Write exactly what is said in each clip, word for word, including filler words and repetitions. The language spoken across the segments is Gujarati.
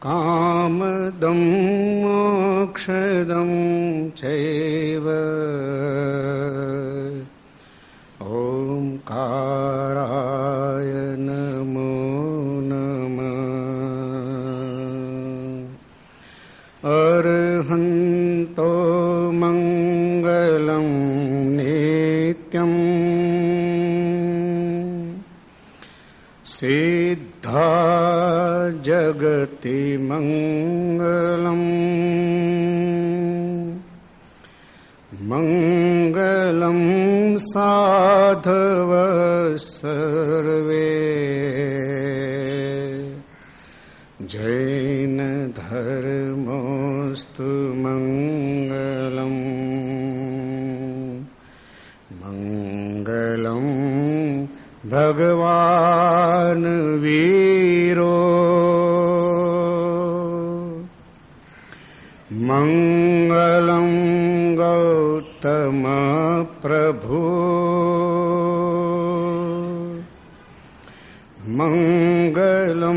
કામદં મોક્ષદં ચૈવ ઓમકારાય નમો નમઃ. અર્હંતો મંગલં નિત્યં સિદ્ધા જગતિ મંગલં મંગલં સાધવ સર્વે જૈન ધર્મોસ્તુ મંગલં મંગલં ભગવાન વીરો મંગલં ગૌતમ પ્રભુ મંગલં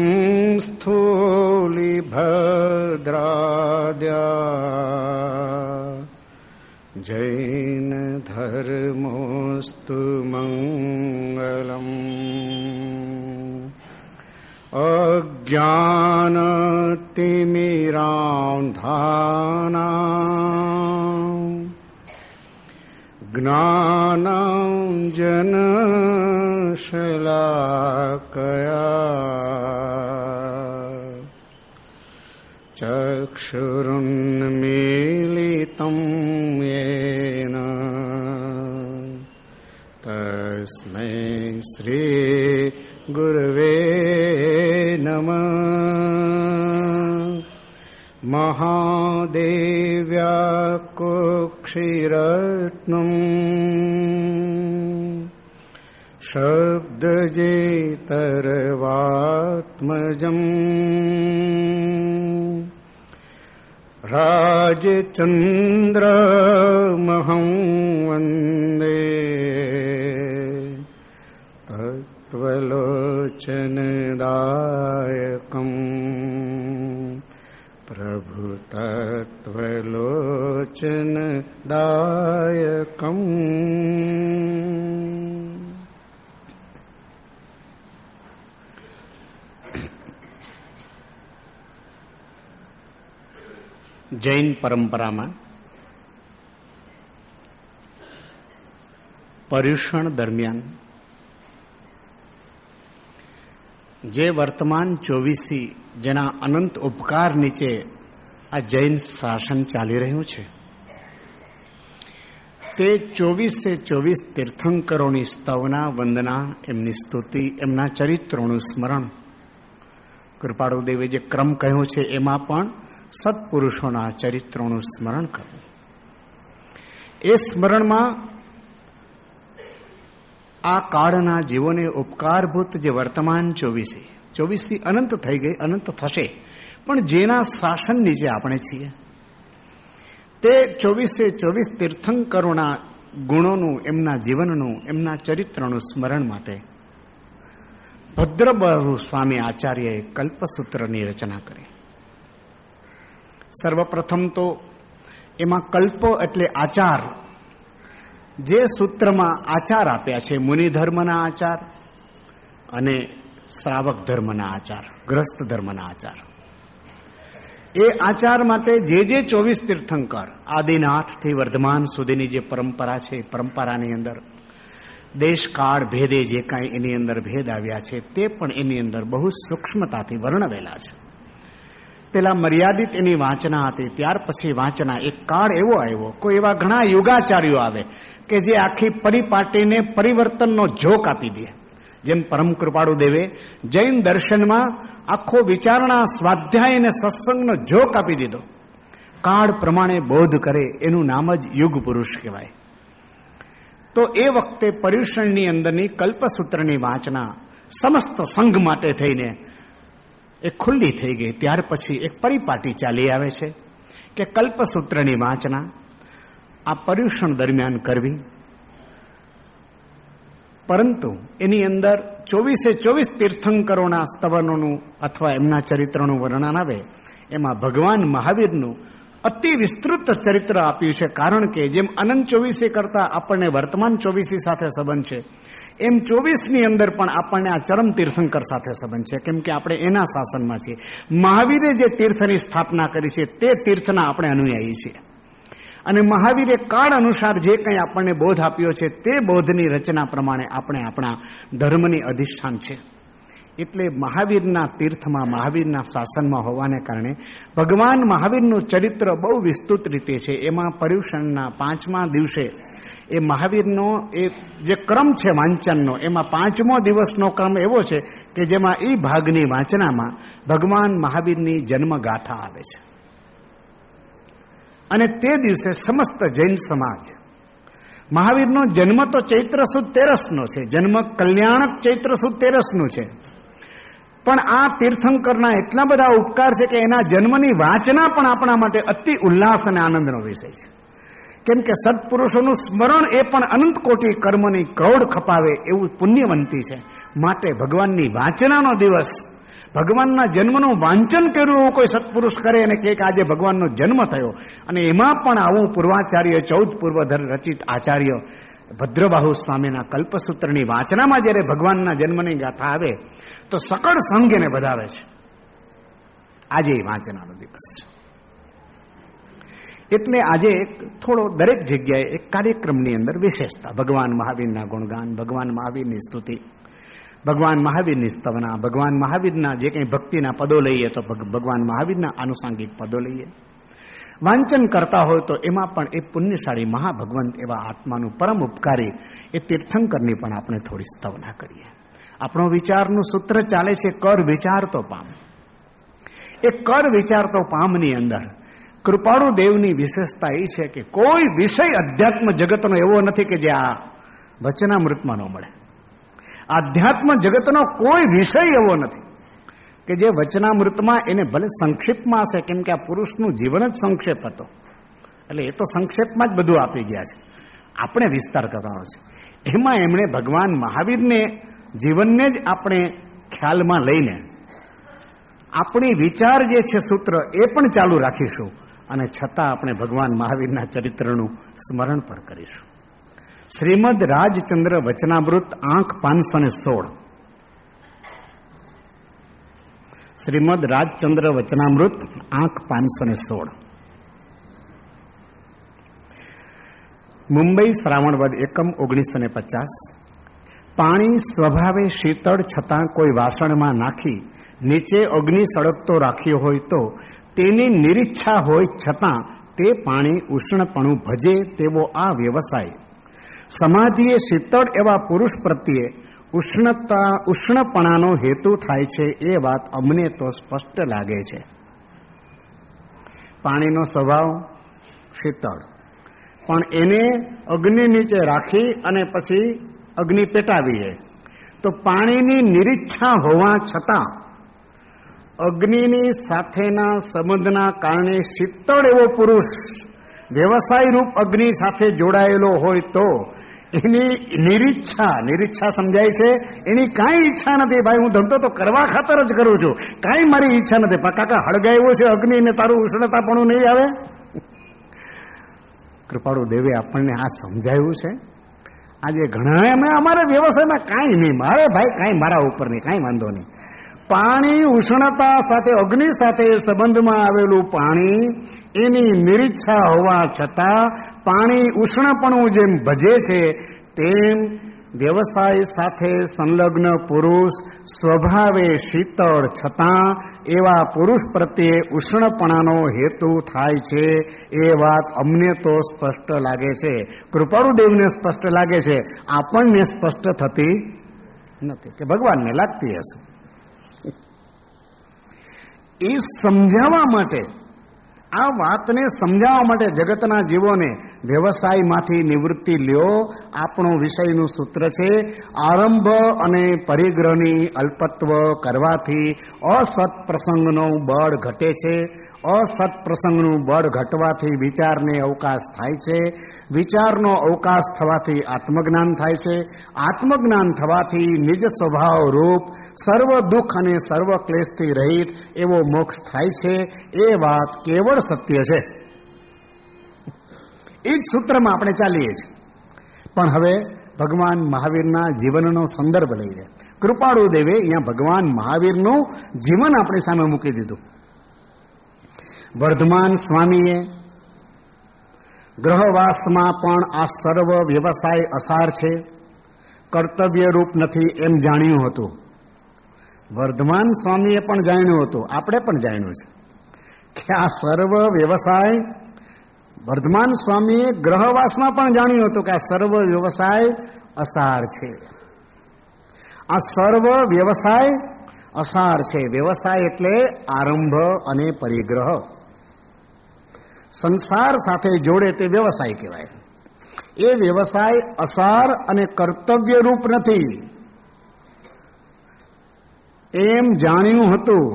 સ્થૂલિભદ્રાદ્યા જૈન ધર્મોસ્તુ મંગલં. અજ્ઞાનતિમિરાંધાનાં જ્ઞાનાંજનશલાકયા ચક્ષુરુન્મીલિतं યેન તસ્મૈ શ્રી ગુરવે નમઃ. મહાદેવ્યાકોક્ષીરત્નં શબ્દજેતરવાત્મજં રાજચંદ્રમહં વંદે તત્વલોચનદાયકં પ્રભુ તત્વલોચનદાયકં. જૈન પરંપરામાં પર્યુષણ દરમિયાન જે વર્તમાન ચોવીસી જેના અનંત ઉપકાર નીચે આ જૈન શાસન ચાલી રહ્યું છે તે ચોવીસે ચોવીસ તીર્થંકરોની સ્તવના વંદના, એમની સ્તુતિ, એમના ચરિત્રોનું સ્મરણ, કૃપાળુ દેવે જે ક્રમ કહ્યો છે એમાં પણ સત્પુરુષોના ચરિત્રોનું સ્મરણ કરવું. એ સ્મરણમાં આ કાળના જીવોને ઉપકારભૂત જે વર્તમાન ચોવીસી ચોવીસી અનંત થઈ ગઈ, અનંત થશે, પણ જેના શાસન નીચે આપણે છીએ તે ચોવીસે ચોવીસ તીર્થંકરોના ગુણોનું, એમના જીવનનું, એમના ચરિત્રનું સ્મરણ માટે ભદ્રબહુ સ્વામી આચાર્યએ કલ્પસૂત્રની રચના કરી. સર્વપ્રથમ તો એમાં કલ્પ એટલે આચાર, જે સૂત્રમાં આચાર આપ્યા છે, મુનિ ધર્મના આચાર અને શ્રાવક ધર્મના આચાર, ગ્રસ્ત ધર્મના આચાર, એ આચાર માટે જે જે ચોવીસ તીર્થંકર આદિનાથથી વર્ધમાન સુધીની જે પરંપરા છે, પરંપરાની અંદર દેશકાળ ભેદે જે કાંઈ એની અંદર ભેદ આવ્યા છે તે પણ એની અંદર બહુ સૂક્ષ્મતાથી વર્ણવેલા છે. પેલા મર્યાદિત એની વાંચના હતી, ત્યાર પછી વાંચના એક કાળ એવો આવ્યો, કોઈ એવા ઘણા યોગાચાર્યો આવે કે જે આખી પરિપાટીને પરિવર્તનનો ઝોક આપી દે. જેમ પરમ કૃપાળુ દેવે જૈન દર્શનમાં આખો વિચારણા, સ્વાધ્યાય અને સત્સંગનો ઝોક આપી દીધો. કાળ પ્રમાણે બોધ કરે એનું નામ જ યુગ પુરુષ કહેવાય. તો એ વખતે પર્યુષણની અંદરની કલ્પસૂત્રની વાંચના સમસ્ત સંઘ માટે થઈને એ ખુલ્લી થઈ ગઈ. ત્યાર પછી એક પરિપાટી ચાલી આવે છે કે કલ્પસૂત્રની વાંચના આ પર્યુષણ દરમિયાન કરવી, પરંતુ એની અંદર ચોવીસે ચોવીસ તીર્થંકરોના સ્તવનોનું અથવા એમના ચરિત્રનું વર્ણન આવે એમાં ભગવાન મહાવીરનું અતિ વિસ્તૃત ચરિત્ર આપ્યું છે. કારણ કે જેમ અનંત ચોવીસે કરતા આપણને વર્તમાન ચોવીસી સાથે સંબંધ છે, એમ ચોવીસની અંદર પણ આપણને આ ચરમ તીર્થંકર સાથે સંબંધ છે, કેમ કે આપણે એના શાસનમાં છીએ. મહાવીરે જે તીર્થની સ્થાપના કરી છે તે તીર્થના આપણે અનુયાયી છીએ, અને મહાવીરે કાળ અનુસાર જે કંઈ આપણને બોધ આપ્યો છે તે બોધની રચના પ્રમાણે આપણે આપણા ધર્મની અધિષ્ઠાન છે. એટલે મહાવીરના તીર્થમાં, મહાવીરના શાસનમાં હોવાને કારણે ભગવાન મહાવીરનું ચરિત્ર બહુ વિસ્તૃત રીતે છે. એમાં પર્યુષણના પાંચમા દિવસે એ મહાવીરનો એ જે ક્રમ છે વાંચનનો, એમાં પાંચમો દિવસનો ક્રમ એવો છે કે જેમાં એ ભાગની વાંચનામાં ભગવાન મહાવીરની જન્મગાથા આવે છે. અને તે દિવસે સમસ્ત જૈન સમાજ, મહાવીરનો જન્મ તો ચૈત્ર સુદ તેરસનો છે, જન્મ કલ્યાણક ચૈત્ર સુદ તેરસનું છે, પણ આ તીર્થંકરના એટલા બધા ઉપકાર છે કે એના જન્મની વાંચના પણ આપણા માટે અતિ ઉલ્લાસ અને આનંદનો વિષય છે. કેમ કે સત્પુરુષોનું સ્મરણ એ પણ અનંત કોટી કર્મની ક્રોડ ખપાવે એવું પુણ્યવંતી છે. માટે ભગવાનની વાંચનાનો દિવસ, ભગવાનના જન્મનું વાંચન કર્યું એવું કોઈ સત્પુરુષ કરે અને કે આજે ભગવાનનો જન્મ થયો, અને એમાં પણ આવું પૂર્વાચાર્ય ચૌદ પૂર્વધર રચિત આચાર્ય ભદ્રબાહુ સ્વામીના કલ્પસૂત્રની વાંચનામાં જ્યારે ભગવાનના જન્મની ગાથા આવે તો સકળ સંઘ એને વધાવે છે. આજે એ વાંચનાનો દિવસ છે. એટલે આજે થોડો દરેક જગ્યાએ એક કાર્યક્રમની અંદર વિશેષતા, ભગવાન મહાવીરના ગુણગાન, ભગવાન મહાવીરની સ્તુતિ, ભગવાન મહાવીરની સ્તવના, ભગવાન મહાવીરના જે કંઈ ભક્તિના પદો લઈએ તો ભગવાન મહાવીરના આનુષાંગિક પદો લઈએ. વાંચન કરતા હોય તો એમાં પણ એ પુણ્યશાળી મહાભગવંત એવા આત્માનું પરમ ઉપકારી એ તીર્થંકરની પણ આપણે થોડી સ્તવના કરીએ. આપણો વિચારનું સૂત્ર ચાલે છે કર વિચાર તો પામ. એ કર વિચાર તો પામની અંદર કૃપાળુ દેવની વિશેષતા એ છે કે કોઈ વિષય અધ્યાત્મ જગતનો એવો નથી કે જે આ વચનામૃતમાં ન મળે. આધ્યાત્મ જગતનો કોઈ વિષય એવો નથી કે જે વચનામૃતમાં એને ભલે સંક્ષેપમાં હશે, કેમ કે આ પુરુષનું જીવન જ સંક્ષેપ હતો, એટલે એ તો સંક્ષેપમાં જ બધું આપી ગયા છે. આપણે વિસ્તાર કરવાનો છે. એમાં એમણે ભગવાન મહાવીરને જીવનને જ આપણે ખ્યાલમાં લઈને આપણી વિચાર જે છે સૂત્ર એ પણ ચાલુ રાખીશું, અને છતાં આપણે ભગવાન મહાવીરના ચરિત્રનું સ્મરણ પણ કરીશું. શ્રીમદ રાજચંદ્ર વચનામૃત આંક પાંચસો ને સોળ. શ્રીમદ રાજચંદ્ર વચનામૃત આંક પાંચસો ને સોળ. મુંબઈ શ્રાવણ વદ એકમ ઓગણીસો ને પચાસ. પાણી સ્વભાવે શીતળ છતાં કોઈ વાસણમાં નાખી નીચે અગ્નિ સળગતો રાખ્યો હોય તો તેની નિરીચ્છા હોય છતાં તે પાણી ઉષ્ણપણું ભજે તેવો આ વ્યવસાય સમાધિએ શીતળ એવા પુરુષ પ્રત્યે ઉષ્ણતા ઉષ્ણપણાનો હેતુ થાય છે. એ વાત અમને તો સ્પષ્ટ લાગે છે. પાણીનો સ્વભાવ શીતળ, પણ એને અગ્નિ નીચે રાખી અને પછી અગ્નિ પેટાવીએ તો પાણીની નિરીચ્છા હોવા છતાં અગ્નિની સાથેના સંબંધના કારણે શીતળ એવો પુરુષ વ્યવસાય રૂપ અગ્નિ સાથે જોડાયેલો હોય તો એની નિરીચ્છા, નિરીચ્છા સમજાય છે, એની કાંઈ ઈચ્છા નથી. ભાઈ હું ધંધો તો કરવા ખાતર જ કરું છું, કાંઈ મારી ઈચ્છા નથી. પણ કાકા હળગાવ્યો છે અગ્નિ ને તારું ઉષ્ણતાપણું નહીં આવે. કૃપાળુ દેવે આપણને આ સમજાવ્યું છે. આજે ઘણા અમે અમારા વ્યવસાયમાં કાંઈ નહીં, મારે ભાઈ કાંઈ મારા ઉપર નહીં, કાંઈ વાંધો નહીં. પાણી ઉષ્ણતા સાથે, અગ્નિ સાથે સંબંધમાં આવેલું પાણી એની નિરીચ્છા હોવા છતાં પાણી ઉષ્ણપણું જેમ ભજે છે તેમ વ્યવસાય સાથે સંલગ્ન પુરુષ સ્વભાવે શીતળ છતાં એવા પુરુષ પ્રત્યે ઉષ્ણપણાનો હેતુ થાય છે. એ વાત અમને તો સ્પષ્ટ લાગે છે. કૃપાળુ દેવને સ્પષ્ટ લાગે છે, આપણને સ્પષ્ટ થતી નથી, કે ભગવાનને લાગતી હશે. એ સમજાવવા માટે, આ વાતને સમજાવવા માટે જગતના જીવોને વ્યવસાયમાંથી નિવૃત્તિ લ્યો, આપણું વિષયનું સૂત્ર છે. આરંભ અને પરિગ્રહની અલ્પત્વ કરવાથી અસત પ્રસંગનું બળ ઘટે છે. અસત પ્રસંગનું બળ ઘટવાથી વિચારને અવકાશ થાય છે. વિચારનો અવકાશ થવાથી આત્મજ્ઞાન થાય છે. આત્મજ્ઞાન થવાથી નિજ સ્વભાવ રૂપ સર્વ દુઃખ અને સર્વ ક્લેશથી રહિત એવો મોક્ષ થાય છે. એ વાત કેવળ સત્ય છે. એ જ સૂત્રમાં આપણે ચાલીએ છીએ. પણ હવે ભગવાન મહાવીરના જીવનનો સંદર્ભ લઈને કૃપાળુ દેવે અહીંયા ભગવાન મહાવીરનું જીવન આપણી સામે મૂકી દીધું. વર્ધમાન સ્વામીએ ગ્રહવાસમાં પણ આ સર્વ વ્યવસાય અસાર છે, કર્તવ્ય રૂપ નથી એમ જાણ્યું હતું. વર્ધમાન સ્વામીએ પણ જાણ્યું હતું, આપણે પણ જાણ્યું છે કે આ સર્વ વ્યવસાય, વર્ધમાન સ્વામીએ ગ્રહવાસમાં પણ જાણ્યું હતું કે આ સર્વ વ્યવસાય અસાર છે. આ સર્વ વ્યવસાય અસાર છે. વ્યવસાય એટલે આરંભ અને પરિગ્રહ. સંસાર સાથે જોડે તે વ્યવસાય કહેવાય. એ વ્યવસાય અસાર અને કર્તવ્ય રૂપ નથી એમ જાણ્યું હતું.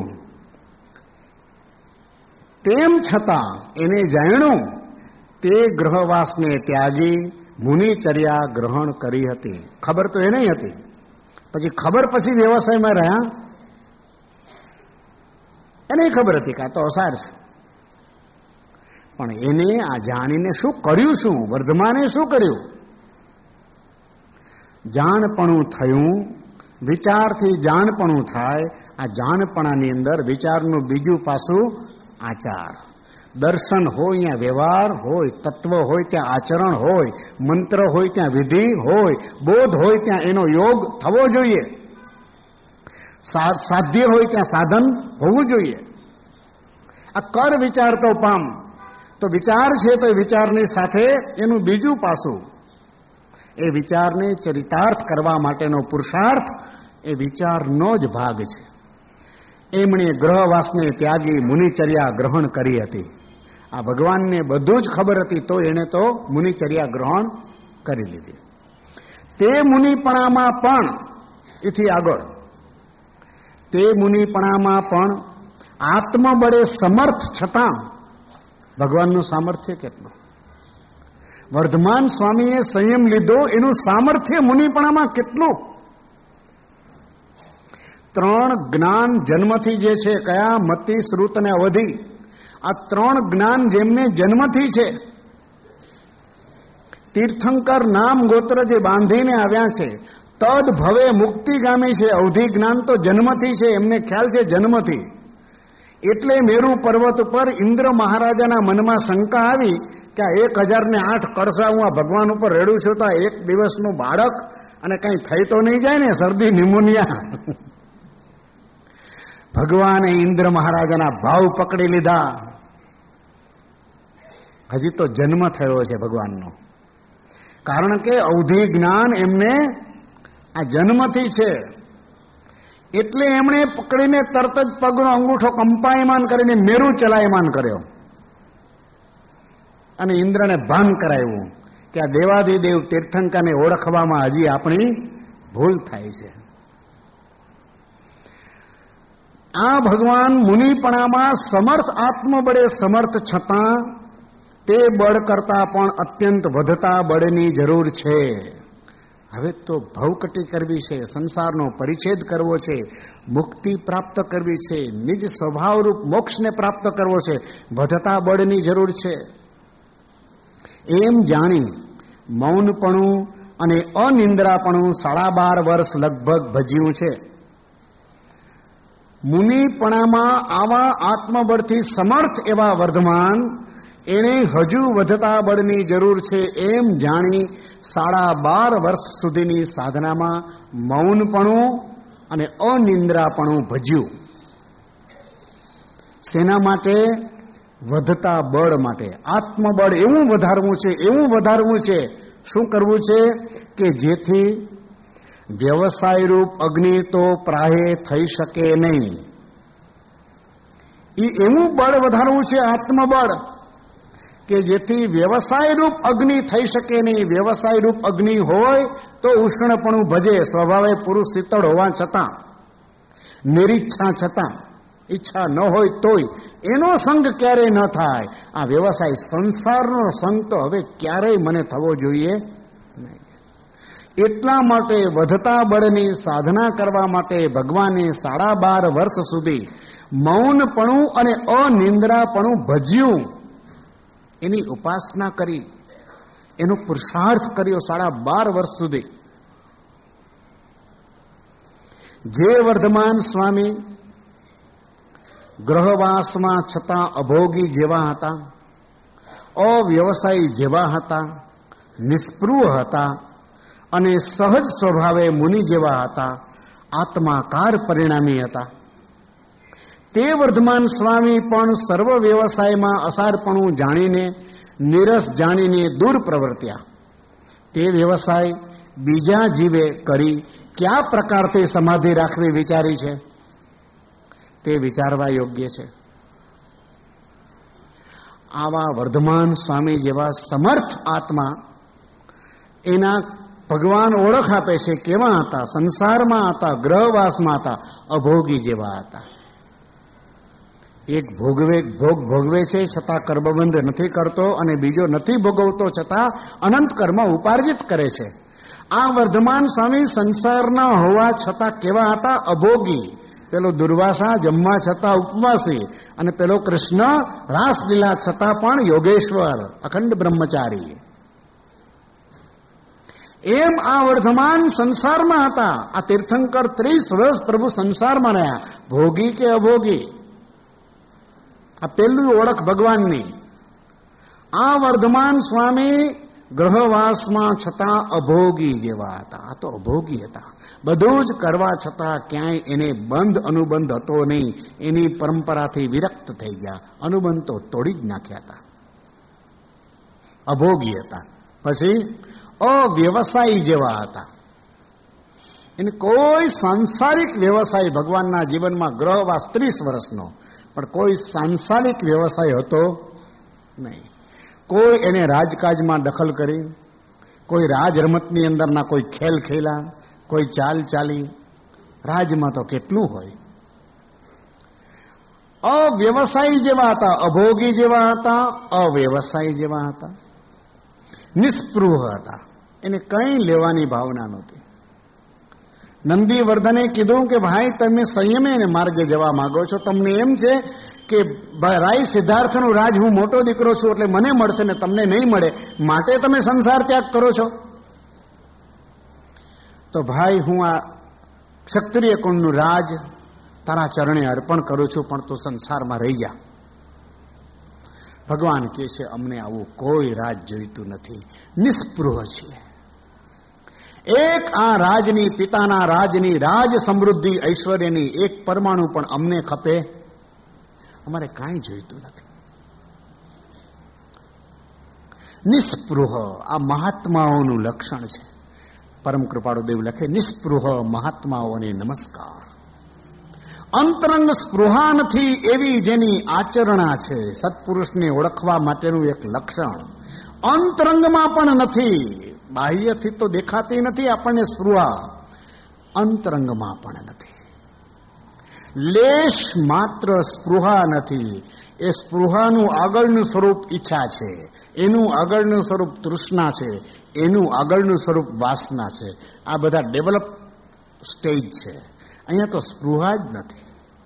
તેમ છતાં એને જાણ્યું તે ગ્રહવાસને ત્યાગી મુનિચર્યા ગ્રહણ કરી હતી. ખબર તો એ નહીં હતી, પછી ખબર પછી વ્યવસાયમાં રહ્યા એને ખબર હતી કે આ તો અસાર છે. પણ એને આ જાણીને શું કર્યું? શું વર્ધમાને શું કર્યું? જાણપણું થયું. વિચારથી જાણપણું થાય. આ જાણપણાની અંદર વિચારનું બીજું પાસું આચાર. દર્શન હોય ત્યાં વ્યવહાર હોય, તત્વ હોય ત્યાં આચરણ હોય, મંત્ર હોય ત્યાં વિધિ હોય, બોધ હોય ત્યાં એનો યોગ થવો જોઈએ, સાધ્ય હોય ત્યાં સાધન હોવું જોઈએ. આ કર વિચાર તો પામ. તો વિચાર છે તો વિચારની સાથે એનું બીજું પાસું, એ વિચારને ચરિતાર્થ કરવા માટેનો પુરુષાર્થ એ વિચારનો જ ભાગ છે. એમણે ગ્રહવાસને ત્યાગી મુનિચર્યા ગ્રહણ કરી હતી. આ ભગવાનને બધું જ ખબર હતી તો એણે તો મુનિચર્યા ગ્રહણ કરી લીધી. તે મુનિપણામાં પણ એથી આગળ તે મુનિપણામાં પણ આત્મબળે સમર્થ છતાં ભગવાનનું સામર્થ્ય કેટલું! વર્ધમાન સ્વામીએ સંયમ લીધો, એનું સામર્થ્ય મુનિપણામાં કેટલું! ત્રણ જ્ઞાન જન્મથી જે છે, કયા? મતિ, શ્રુત અને અવધિ. આ ત્રણ જ્ઞાન જેમને જન્મથી છે, તીર્થંકર નામ ગોત્ર જે બાંધીને આવ્યા છે, તદ ભવે મુક્તિગામી છે. અવધિ જ્ઞાન તો જન્મથી છે, એમને ખ્યાલ છે જન્મથી. એટલે મેરુ પર્વત ઉપર ઇન્દ્ર મહારાજાના મનમાં શંકા આવી કે આ એક હજાર ને આઠ કળસા હું આ ભગવાન ઉપર રેડું છું તો આ એક દિવસનું બાળક અને કઈ થઈ તો નહીં જાય ને, શરદી નિમોનિયા. ભગવાને ઇન્દ્ર મહારાજાના ભાવ પકડી લીધા. હજી તો જન્મ થયો છે ભગવાનનો, કારણ કે અવધિ જ્ઞાન એમને આ જન્મથી છે. એટલે એમણે પકડીને તરત જ પગનો અંગૂઠો કંપાયમાન કરીને મેરુ ચલાયમાન કર્યો અને ઇન્દ્રને ભાન કરાવ્યું કે આ દેવાધિદેવ તીર્થંકરને ઓળખવામાં હજી આપણી ભૂલ થાય છે. આ ભગવાન મુનિપણામાં સમર્થ, આત્મબળે સમર્થ છતાં તે બળ કરતા પણ અત્યંત વધતા બળની જરૂર છે. હવે તો ભવકટી કરવી છે, સંસારનો પરિચ્છેદ કરવો છે, મુક્તિ પ્રાપ્ત કરવી છે, નિજ સ્વભાવરૂપ મોક્ષને પ્રાપ્ત કરવો છે, વધતા બળની જરૂર છે. એમ જાણી મૌનપણું અને અનિંદ્રાપણું સાડા બાર વર્ષ લગભગ ભજ્યું છે. મુનિપણામાં આવા આત્મબળથી સમર્થ એવા વર્ધમાન, એને હજુ વધતા બળની જરૂર છે એમ જાણી સાડા બાર વર્ષ સુધીની સાધનામાં મૌનપણું અને અનિંદ્રાપણું ભજ્યું. શેના માટે? વધતા બળ માટે. આત્મબળ એવું વધારવું છે, એવું વધારવું છે. શું કરવું છે? કે જેથી વ્યવસાયરૂપ અગ્નિ તો પ્રાહે થઈ શકે નહીં. એ એવું બળ વધારવું છે, આત્મબળ, કે જેથી વ્યવસાય રૂપ અગ્નિ થઈ શકે નહીં. વ્યવસાય રૂપ અગ્નિ હોય તો ઉષ્ણપણું ભજે, સ્વભાવે પુરુષ શીતળ હોવા છતાં, નિરીચ્છા છતાં, ઈચ્છા ન હોય તોય એનો સંગ ક્યારેય ન થાય. આ વ્યવસાય સંસારનો સંગ તો હવે ક્યારેય મને થવો જોઈએ નહીં. એટલા માટે વધતા બળની સાધના કરવા માટે ભગવાને સાડા બાર વર્ષ સુધી મૌનપણું અને અનિંદ્રાપણું ભજ્યું, એની ઉપાસના કરી, એનો પુરુષાર્થ કર્યો સાડા બાર વર્ષ સુધી. જે વર્ધમાન સ્વામી ગ્રહવાસમાં છતાં અભોગી જેવા હતા, અવ્યવસાયી જેવા હતા, નિસ્પૃહ હતા અને સહજ સ્વભાવે મુનિ જેવા હતા, આત્માકાર પરિણામી હતા, તે વર્ધમાન સ્વામી પણ સર્વ વ્યવસાયમાં અસારપણું જાણીને, નિરસ જાણીને દૂર પ્રવર્ત્યા. તે વ્યવસાય બીજા જીવે કરી કયા પ્રકારથી સમાધિ રાખવી વિચારી છે તે વિચારવા યોગ્ય છે. આવા વર્ધમાન સ્વામી જેવા સમર્થ આત્મા, એના ભગવાન ઓળખ આપે છે કેવા હતા. સંસારમાં હતા, ગ્રહવાસમાં હતા, અભોગી જેવા હતા. એક ભોગવે ભોગ ભોગવે છે છતાં કર્મબંધ નથી કરતો, અને બીજો નથી ભોગવતો છતાં અનંત કર્મ ઉપાર્જિત કરે છે. આ વર્ધમાન સ્વામી સંસારના હોવા છતાં કેવા હતા? અભોગી. પેલો દુર્વાસા જમવા છતાં ઉપવાસી, અને પેલો કૃષ્ણ રાસલીલા છતાં પણ યોગેશ્વર, અખંડ બ્રહ્મચારી. એમ આ વર્ધમાન સંસારમાં હતા. આ તીર્થંકર ત્રીસ વર્ષ પ્રભુ સંસારમાં રહ્યા, ભોગી કે અભોગી. આ પેલું ઓળખ ભગવાનની. આ વર્ધમાન સ્વામી ગ્રહવાસમાં છતાં અભોગી જેવા હતા. આ તો અભોગી હતા. બધું જ કરવા છતાં ક્યાંય એને બંધ અનુબંધ હતો નહીં. એની પરંપરાથી વિરક્ત થઈ ગયા, અનુબંધ તો તોડી જ નાખ્યા હતા. અભોગી હતા. પછી અવ્યવસાયી જેવા હતા. એને કોઈ સાંસારિક વ્યવસાય ભગવાનના જીવનમાં, ગ્રહવાસ ત્રીસ વર્ષનો, પણ કોઈ સાંસારિક વ્યવસાય હતો નહીં. કોઈ એને રાજકાજમાં દખલ કરી, કોઈ રાજ રમતની અંદરના કોઈ ખેલ ખેલા, કોઈ ચાલ ચાલી. રાજમાં તો કેટલું હોય. અવ્યવસાયી જેવા હતા, અભોગી જેવા હતા, અવ્યવસાયી જેવા હતા, નિસ્પૃહ હતા. એને કંઈ લેવાની ભાવના નહોતી. નંદીવર્ધને કીધું કે ભાઈ, તમે સંયમે માર્ગે જવા માંગો છો. તમને એમ છે કે રાય સિદ્ધાર્થનું રાજ, હું મોટો દીકરો છું એટલે મને મળશે ને તમને નહીં મળે, માટે તમે સંસાર ત્યાગ કરો છો. તો ભાઈ, હું આ ક્ષત્રિય કુળનું રાજ તારા ચરણે અર્પણ કરું છું, પણ તું સંસારમાં રહી જા. ભગવાન કહે છે, અમને આવું કોઈ રાજ જોઈતું નથી, નિસ્પૃહ છીએ. એક આ રાજની, પિતાના રાજની, રાજ સમૃદ્ધિ ઐશ્વર્યની એક પરમાણુ પણ અમને ખપે, અમારે કાંઈ જોઈતું નથી. નિસ્પૃહ આ મહાત્માઓનું લક્ષણ છે. પરમ કૃપાળુ દેવ લખે, નિસ્પૃહ મહાત્માઓને નમસ્કાર. અંતરંગ સ્પૃહા નથી એવી જેની આચરણા છે. સત્પુરુષને ઓળખવા માટેનું એક લક્ષણ અંતરંગમાં પણ નથી. બાહ્યથી તો દેખાતી નથી આપણને સ્પૃહા, અંતરંગમાં પણ નથી. લેશ માત્ર સ્પૃહા નથી. એ સ્પૃહાનું આગળનું સ્વરૂપ ઈચ્છા છે, એનું આગળનું સ્વરૂપ તૃષ્ણા છે, એનું આગળનું સ્વરૂપ વાસના છે. આ બધા ડેવલપ સ્ટેજ છે. અહીંયા તો સ્પૃહા જ નથી.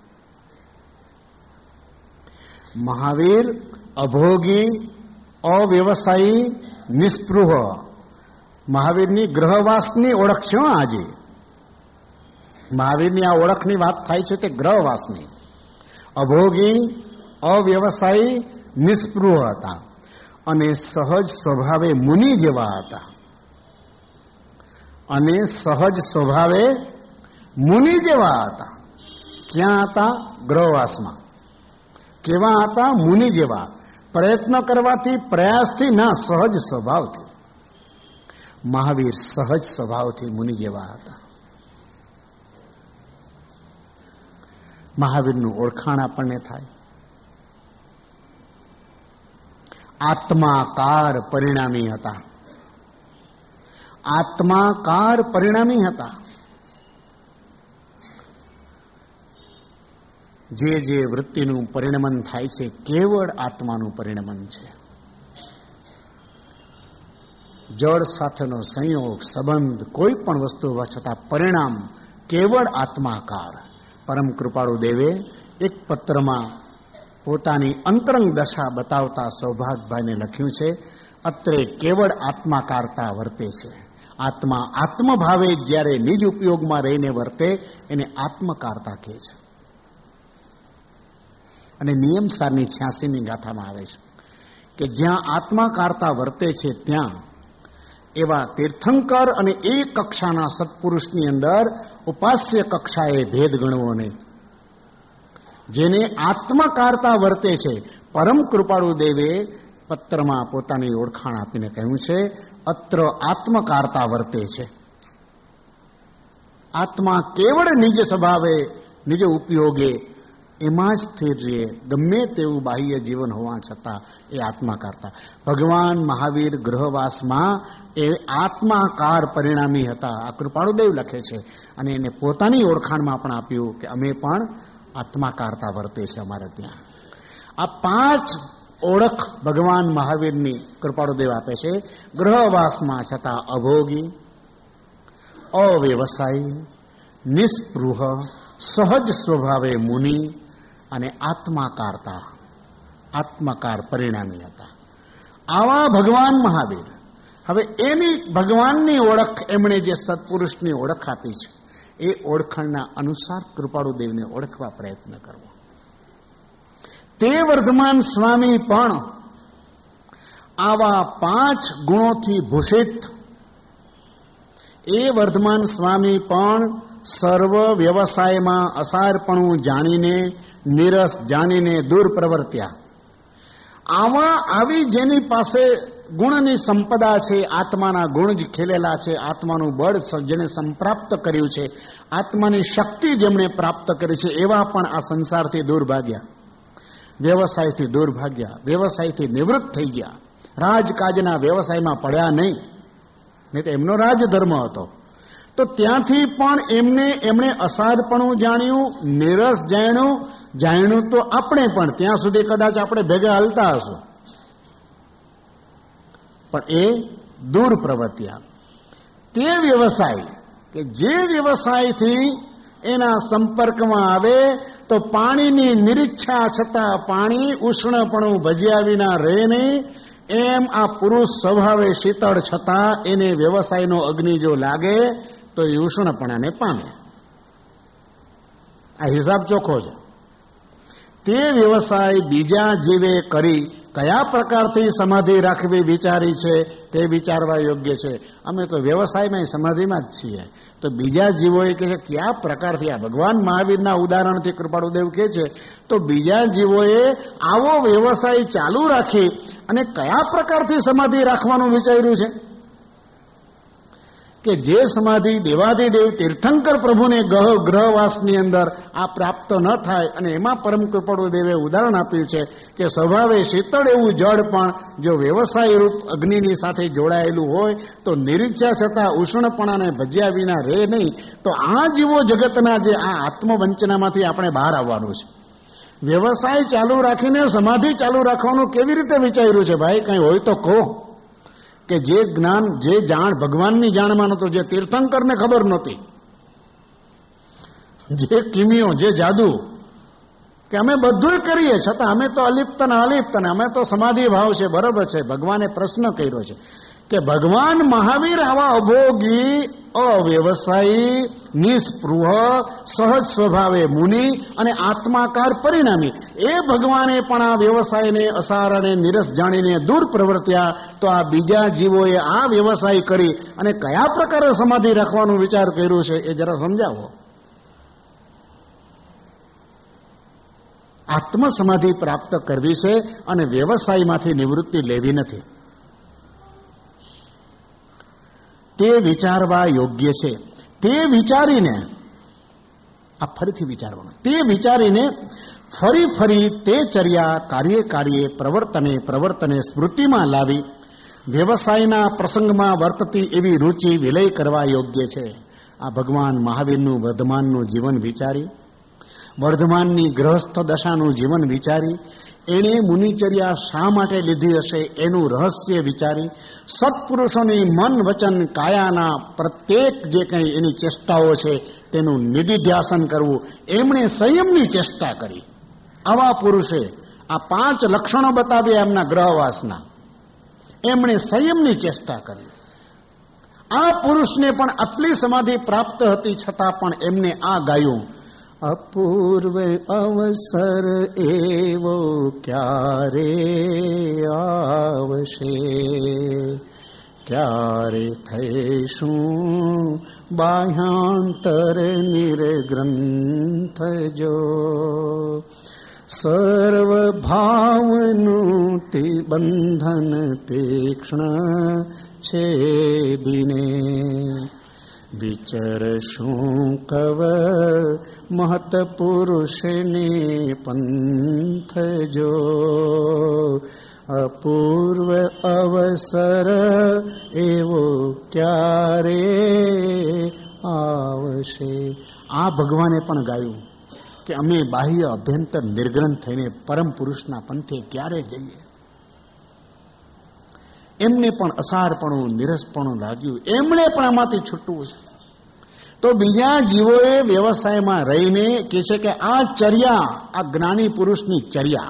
મહાવીર અભોગી, અવ્યવસાયી, નિસ્પૃહ. મહાવીરની ગ્રહવાસની ઓળખ છે આજે. મહાવીરની આ ઓળખની વાત થાય છે તે ગ્રહવાસની. અભોગી, અવ્યવસાયી, નિસ્પૃહ હતા અને સહજ સ્વભાવે મુનિ જેવા હતા. અને સહજ સ્વભાવે મુનિ જેવા હતા. ક્યાં હતા? ગ્રહવાસમાં. કેવા હતા? મુનિ જેવા. પ્રયત્ન કરવાથી, પ્રયાસથી ના, સહજ સ્વભાવથી. મહાવીર સહજ સ્વભાવથી મુનિ જેવા હતા. મહાવીરનું ઓળખાણ આપણને થાય. આત્માકાર પરિણામી હતા. આત્માકાર પરિણામી હતા. જે જે વૃત્તિનું પરિણમન થાય છે કેવળ આત્માનું પરિણમન છે. જળ સાથેનો સંયોગ સંબંધ કોઈ પણ વસ્તુ હોવા છતાં પરિણામ કેવળ આત્માકાર. પરમ કૃપાળુ દેવે એક પત્રમાં પોતાની અંતરંગ દશા બતાવતા સૌભાગભાઈને લખ્યું છે, અત્રે કેવળ આત્માકારતા વર્તે છે. આત્મા આત્મભાવે જ્યારે નિજ ઉપયોગમાં રહીને વર્તે એને આત્મકારતા કહે છે. અને નિયમ સારની છ્યાસીમી ગાથામાં આવે છે કે જ્યાં આત્માકારતા વર્તે છે ત્યાં એવા તીર્થંકર અને એ કક્ષાના સત્પુરુષની અંદર ઉપાસ્ય કક્ષાએ ભેદ ગણવો નહીં. જેને આત્મકારતા વર્તે છે, પરમ કૃપાળુ દેવે પત્રમાં પોતાની ઓળખાણ આપીને કહ્યું છે, અત્ર આત્મકારતા વર્તે છે. આત્મા કેવળ નિજ સ્વભાવે નિજ ઉપયોગે એમાં જ સ્થિર રહે, ગમે તેવું બાહ્ય જીવન હોવા છતાં એ આત્માકારતા. ભગવાન મહાવીર ગૃહવાસમાં એ આત્માકાર પરિણામી હતા. આ કૃપાળુદેવ લખે છે અને એને પોતાની ઓળખાણમાં પણ આપ્યું કે અમે પણ આત્માકારતા વર્તે છે અમારે ત્યાં. આ પાંચ ઓળખ ભગવાન મહાવીરની કૃપાળુદેવ આપે છે. ગૃહવાસમાં છતાં અભોગી, અવ્યવસાયી, નિસ્પૃહ, સહજ સ્વભાવે મુનિ અને આત્માકારતા, આત્મકાર પરિણામી હતા. આવા ભગવાન મહાવીર. હવે એની ભગવાનની ઓળખ એમણે જે સત્પુરુષની ઓળખ આપી છે એ ઓળખાણના અનુસાર કૃપાળુદેવને ઓળખવા પ્રયત્ન કરવો. તે વર્ધમાન સ્વામી પણ આવા પાંચ ગુણોથી ભૂષિત. એ વર્ધમાન સ્વામી પણ સર્વ વ્યવસાયમાં અસારપણું જાણીને, નિરસ જાણીને દૂર પ્રવર્ત્યા. આવા આવી જેની પાસે ગુણની સંપદા છે, આત્માના ગુણ જ ખેલેલા છે, આત્માનું બળ જેને સંપ્રાપ્ત કર્યું છે, આત્માની શક્તિ જેમણે પ્રાપ્ત કરી છે, એવા પણ આ સંસારથી દૂર ભાગ્યા, વ્યવસાયથી દૂર ભાગ્યા, વ્યવસાયથી નિવૃત્ત થઈ ગયા, રાજકાજના વ્યવસાયમાં પડ્યા નહીં, નહીં તો એમનો રાજધર્મ હતો. તો ત્યાંથી પણ એમને એમણે અસારપણું જાણ્યું, નિરસ જાણ્યું. જાણ્યું તો આપણે પણ ત્યાં સુધી કદાચ આપણે ભેગા હાલતા હશું, પણ એ દૂર પ્રવર્ત્યા. તે વ્યવસાય કે જે વ્યવસાયથી એના સંપર્કમાં આવે તો પાણીની નિરીચ્છા છતાં પાણી ઉષ્ણપણું ભજ્યા વિના રહે નહીં, એમ આ પુરુષ સ્વભાવે શીતળ છતાં એને વ્યવસાયનો અગ્નિ જો લાગે તો એ ઉષ્ણપણાને પામે. આ હિસાબ ચોખ્ખો છે. તે વ્યવસાય બીજા જીવે કરી કયા પ્રકારથી સમાધિ રાખવી વિચારી છે તે વિચારવા યોગ્ય છે. અમે તો વ્યવસાયમાં સમાધિમાં જ છીએ. તો બીજા જીવોએ કે છે કયા પ્રકારથી, આ ભગવાન મહાવીરના ઉદાહરણથી કૃપાળુદેવ કહે છે, તો બીજા જીવોએ આવો વ્યવસાય ચાલુ રાખી અને કયા પ્રકારથી સમાધિ રાખવાનું વિચાર્યું છે કે જે સમાધિ દેવાધિદેવ તીર્થંકર પ્રભુને ગહ ગ્રહવાસની અંદર આ પ્રાપ્ત ન થાય. અને એમાં પરમ કૃપાળુ દેવે ઉદાહરણ આપ્યું છે કે સ્વભાવે શીતળ એવું જળ પણ જો વ્યવસાય રૂપ અગ્નિની સાથે જોડાયેલું હોય તો નિરીચ્છા છતાં ઉષ્ણપણાને ભજ્યા વિના રહે નહીં. તો આ જીવો જગતના જે આ આત્મવંચનામાંથી આપણે બહાર આવવાનું છે. વ્યવસાય ચાલુ રાખીને સમાધિ ચાલુ રાખવાનું કેવી રીતે વિચાર્યું છે ભાઈ? કંઈ હોય તો કહો. કે જે જ્ઞાન, જે જાણ ભગવાનની જાણમાં નહોતું, જે તીર્થંકરને ખબર નહોતી, જે કિમિયો, જે જાદુ, કે અમે બધું કરીએ છતાં અમે તો અલિપ્ત ને અલિપ્ત ને અમે તો સમાધિ ભાવ છે. બરોબર છે. ભગવાને પ્રશ્ન કર્યો છે કે ભગવાન મહાવીર આવા અભોગી, અવ્યવસાયી, નિસ્પૃહ, સહજ સ્વભાવે મુનિ અને આત્માકાર પરિણામી, એ ભગવાને પણ આ વ્યવસાયને અસાર અને નિરસ જાણીને દૂર પ્રવર્ત્યા. તો આ બીજા જીવોએ આ વ્યવસાય કરી અને કયા પ્રકારે સમાધિ રાખવાનો વિચાર કર્યો છે એ જરા સમજાવો. આત્મ સમાધિ પ્રાપ્ત કરવી છે અને વ્યવસાયમાંથી નિવૃત્તિ લેવી નથી. તે વિચારવા યોગ્ય છે. તે વિચારીને, આ ફરીથી વિચારવાનું, તે વિચારીને ફરી ફરી તે ચર્યા કાર્ય કાર્યે પ્રવર્તને પ્રવર્તને સ્મૃતિમાં લાવી વ્યવસાયના પ્રસંગમાં વર્તતી એવી રુચિ વિલય કરવા યોગ્ય છે. આ ભગવાન મહાવીરનું વર્ધમાનનું જીવન વિચારી, વર્ધમાનની ગ્રહસ્થ દશાનું જીવન વિચારી, એણે મુનિચર્યા શા માટે લીધી હશે એનું રહસ્ય વિચારી, સત્પુરુષોની મન વચન કાયાના પ્રત્યેક જે કંઈ એની ચેષ્ટાઓ છે તેનું નિધિધ્યાસન કરવું, એમણે સંયમની ચેષ્ટા કરી. આવા પુરુષે આ પાંચ લક્ષણો બતાવ્યા એમના ગ્રહવાસના, એમણે સંયમની ચેષ્ટા કરી. આ પુરુષને પણ આટલી સમાધિ પ્રાપ્ત હતી છતાં પણ એમને આ ગાયું, અપૂર્વ અવસર એવો ક્યારે આવશે, ક્યારે થઈશું બાહ્યાંતર નિર્ગ્રંથ જો, સર્વ ભાવનું તે બંધન તીક્ષ્ણ છે દિને, વિચરશું કવ મહત્પુરુષને પંથ જો, અપૂર્વ અવસર એવો ક્યારે આવશે. આ ભગવાને પણ ગાયું કે અમે બાહ્ય અભ્યંતર નિર્ગ્રંથ થઈને પરમ પુરુષના પંથે ક્યારે જઈએ. એમને પણ અસારપણું નિરસપણું લાગ્યું, એમણે પણ આમાંથી છૂટવું છે. તો બીજા જીવોએ વ્યવસાયમાં રહીને કહે છે કે આ ચર્યા, આ જ્ઞાની પુરુષની ચર્યા,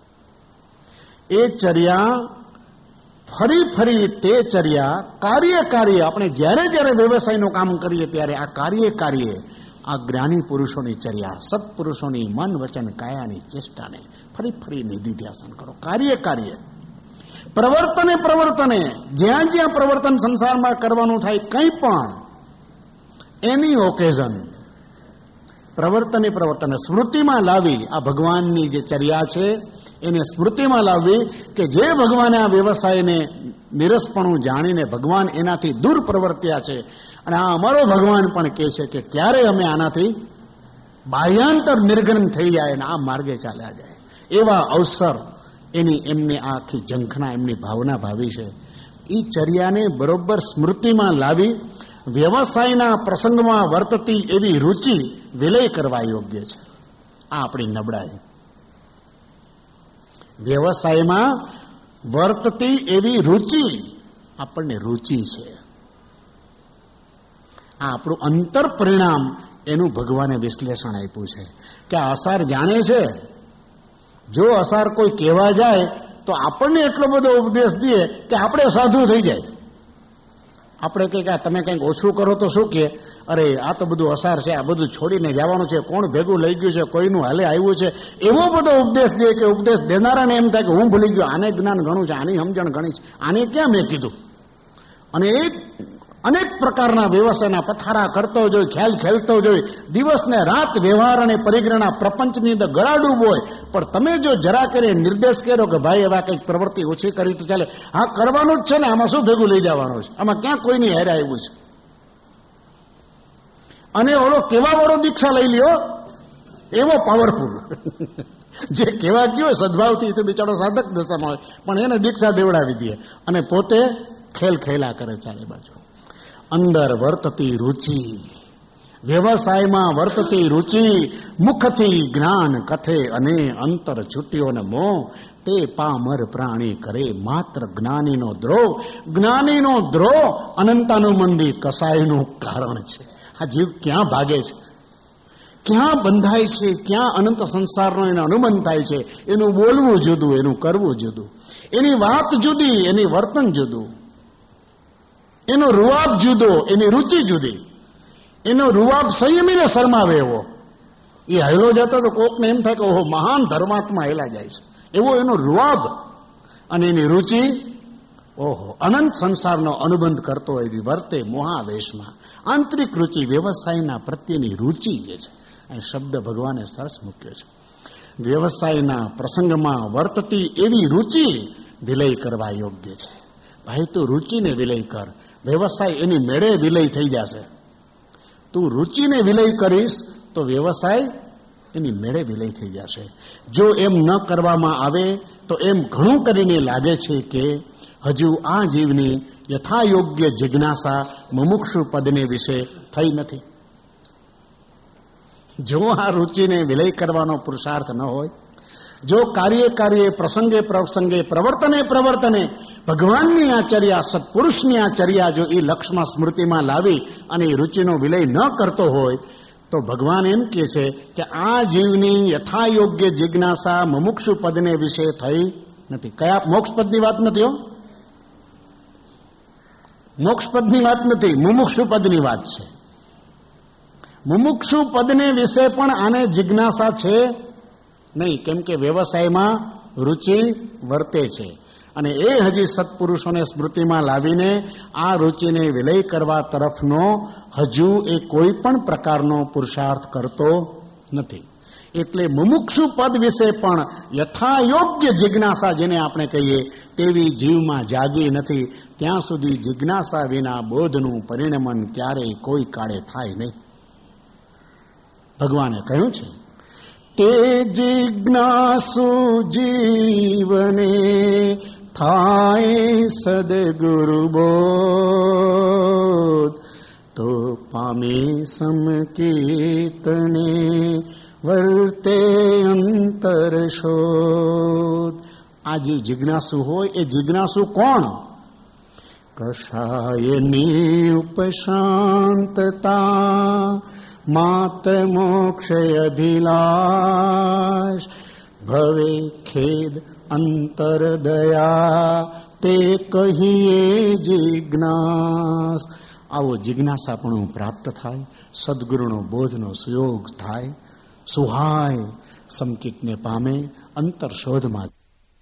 એ ચર્યા ફરી ફરી તે ચર્યા કાર્ય કાર્ય, આપણે જ્યારે જ્યારે વ્યવસાયનું કામ કરીએ ત્યારે આ કાર્ય કાર્ય આ જ્ઞાની પુરુષોની ચર્યા, સત્પુરુષોની મન વચન કાયાની ચેષ્ટાને ફરી ફરી નિધિધ્યાસન કરો. કાર્ય કાર્ય પ્રવર્તને પ્રવર્તને, જ્યાં જ્યાં પ્રવર્તન સંસારમાં કરવાનું થાય કંઈ પણ એની ઓકેઝન પ્રવર્તને પ્રવર્તને સ્મૃતિમાં લાવી, આ ભગવાનની જે ચર્યા છે એને સ્મૃતિમાં લાવવી કે જે ભગવાને આ વ્યવસાયને નિરસપણું જાણીને ભગવાન એનાથી દૂર પ્રવર્ત્યા છે. અને આ અમારો ભગવાન પણ કહે છે કે ક્યારે અમે આનાથી બાહ્યાંતર નિર્ગ્રંથ થઈ જાય અને આ માર્ગે ચાલ્યા જાય. એવા અવસર એની એમને આખી ઝંખના, એમની ભાવના ભાવી છે. એ ચર્યાને બરોબર સ્મૃતિમાં લાવી વ્યવસાયના પ્રસંગમાં વર્તતી એવી રુચિ વિલય કરવા યોગ્ય છે. આ આપણી નબળાઈ. વ્યવસાયમાં વર્તતી એવી રુચિ આપણને રુચિ છે. આ આપણું અંતર પરિણામ, એનું ભગવાને વિશ્લેષણ આપ્યું છે કે આ અસાર જાણે છે. જો અસાર કોઈ કહેવા જાય તો આપણને એટલો બધો ઉપદેશ દે કે આપણે સાધુ થઈ જાય. આપણે કંઈક આ તમે કંઈક ઓછું કરો તો શું કે, અરે આ તો બધું અસાર છે, આ બધું છોડીને જવાનું છે, કોણ ભેગું લઈ ગયું છે, કોઈનું હાલે આવ્યું છે, એવો બધો ઉપદેશ દે કે ઉપદેશ દેનારાને એમ થાય કે હું ભૂલી ગયો, આને જ્ઞાન ઘણું છે, આની સમજણ ઘણી છે, આને ક્યાં મેં કીધું. અને એ અનેક પ્રકારના વ્યવસાયના પથારા કરતો જોઈ, ખ્યાલ ખેલતો જોઈ, દિવસ ને રાત વ્યવહાર અને પરિગ્રહના પ્રપંચની અંદર ગળાડૂબ હોય. પણ તમે જો જરા કરી નિર્દેશ કર્યો કે ભાઈ એવા કંઈક પ્રવૃત્તિ ઓછી કરી તો ચાલે, હા કરવાનું જ છે ને, આમાં શું ભેગું લઈ જવાનું છે, આમાં ક્યાં કોઈની હેરા આવ્યું છે. અને ઓલો કેવા વાળો દીક્ષા લઈ લ્યો, એવો પાવરફુલ જે કેવા ગયો સદભાવથી તો બિચારો સાધક દશામાં હોય, પણ એને દીક્ષા દેવડાવી દે અને પોતે ખેલ ખેલા કરે ચાલે બાજુ. અંદર વર્તતી રુચિ, વ્યવસાયમાં વર્તતી રુચિ, મુખથી જ્ઞાન કથે અને અંતર છૂટ્યો ને મોહ, તે પામર પ્રાણી કરે માત્ર જ્ઞાનીનો દ્રોહ. જ્ઞાનીનો દ્રોહ અનંતાનુબંધી કસાયનું કારણ છે. આ જીવ ક્યાં ભાગે છે, ક્યાં બંધાય છે, ક્યાં અનંત સંસારનો એને અનુબંધ થાય છે. એનું બોલવું જુદું, એનું કરવું જુદું, એની વાત જુદી, એની વર્તન જુદું, એનો રૂવાબ જુદો, એની રુચિ જુદી. એનો રૂવાબ સંયમીને શરમાવે એવો. એ હેલો જતો તો કોકને એમ થાય કે ઓહો મહાન ધર્માત્મા હેલા જાય છે, એવો એનો રૂવાબ. અને એની રુચિ ઓહો અનંત સંસારનો અનુબંધ કરતો એવી વર્તે મોહાવેશમાં. આંતરિક રુચિ, વ્યવસાયના પ્રત્યેની રુચિ જે છે, અહીં શબ્દ ભગવાને સરસ મૂક્યો છે. વ્યવસાયના પ્રસંગમાં વર્તતી એવી રુચિ વિલય કરવા યોગ્ય છે. ભાઈ તું રુચિને વિલય કર, વ્યવસાય એની મેળે વિલય થઈ જશે. તું રુચિને વિલય કરીશ તો વ્યવસાય એની મેળે વિલય થઈ જશે. જો એમ ન કરવામાં આવે તો એમ ઘણું કરીને લાગે છે કે હજુ આ જીવની યથાયોગ્ય જિજ્ઞાસા મુમુક્ષુ પદને વિશે થઈ નથી. જો આ રૂચિને વિલય કરવાનો પુરુષાર્થ ન હોય, જો કાર્ય કાર્ય પ્રસંગે પ્રસંગે પ્રવર્તને પ્રવર્તને ભગવાનની આ ચર્યા, સત્પુરુષની આ ચર્યા જો એ લક્ષ્યમાં સ્મૃતિમાં લાવી અને એ રૂચિનો વિલય ન કરતો હોય તો ભગવાન એમ કહે છે કે આ જીવની યથાયોગ્ય જિજ્ઞાસા મુમુક્ષુ પદને વિશે થઈ નથી. કયા મોક્ષ પદની વાત નથી હો, મોક્ષ પદની વાત નથી, મુમુક્ષુ પદની વાત છે. મુમુક્ષુ પદને વિશે પણ આને જિજ્ઞાસા છે નહીં, કેમ કે વ્યવસાયમાં રુચિ વર્તે છે અને એ હજી સત્પુરુષોને સ્મૃતિમાં લાવીને આ રુચિને વિલય કરવા તરફનો હજુ એ કોઈ પણ પ્રકારનો પુરુષાર્થ કરતો નથી. એટલે મુમુક્ષુ પદ વિશે પણ યથાયોગ્ય જિજ્ઞાસા જેને આપણે કહીએ તેવી જીવમાં જાગી નથી. ત્યાં સુધી જિજ્ઞાસા વિના બોધનું પરિણમન ક્યારેય કોઈ કાળે થાય નહીં. ભગવાને કહ્યું છે, તે જિજ્ઞાસુ જીવને થાય સદગુરુ બોધ, તો પામે સમકીર્તને વર્તે અંતર શોધ. આ જે જિજ્ઞાસુ હોય એ જિજ્ઞાસુ કોણ? કષાયની ઉપશાંતતા માત્ર મોક્ષય અભિલાષ, ભવે ખેદ અંતર દયા તે કહીએ જિજ્ઞાસ. આવો જિજ્ઞાસાપણું પ્રાપ્ત થાય, સદગુરુનો બોધનો સુયોગ થાય, સુહાય સંકિતને પામે, અંતર શોધમાં.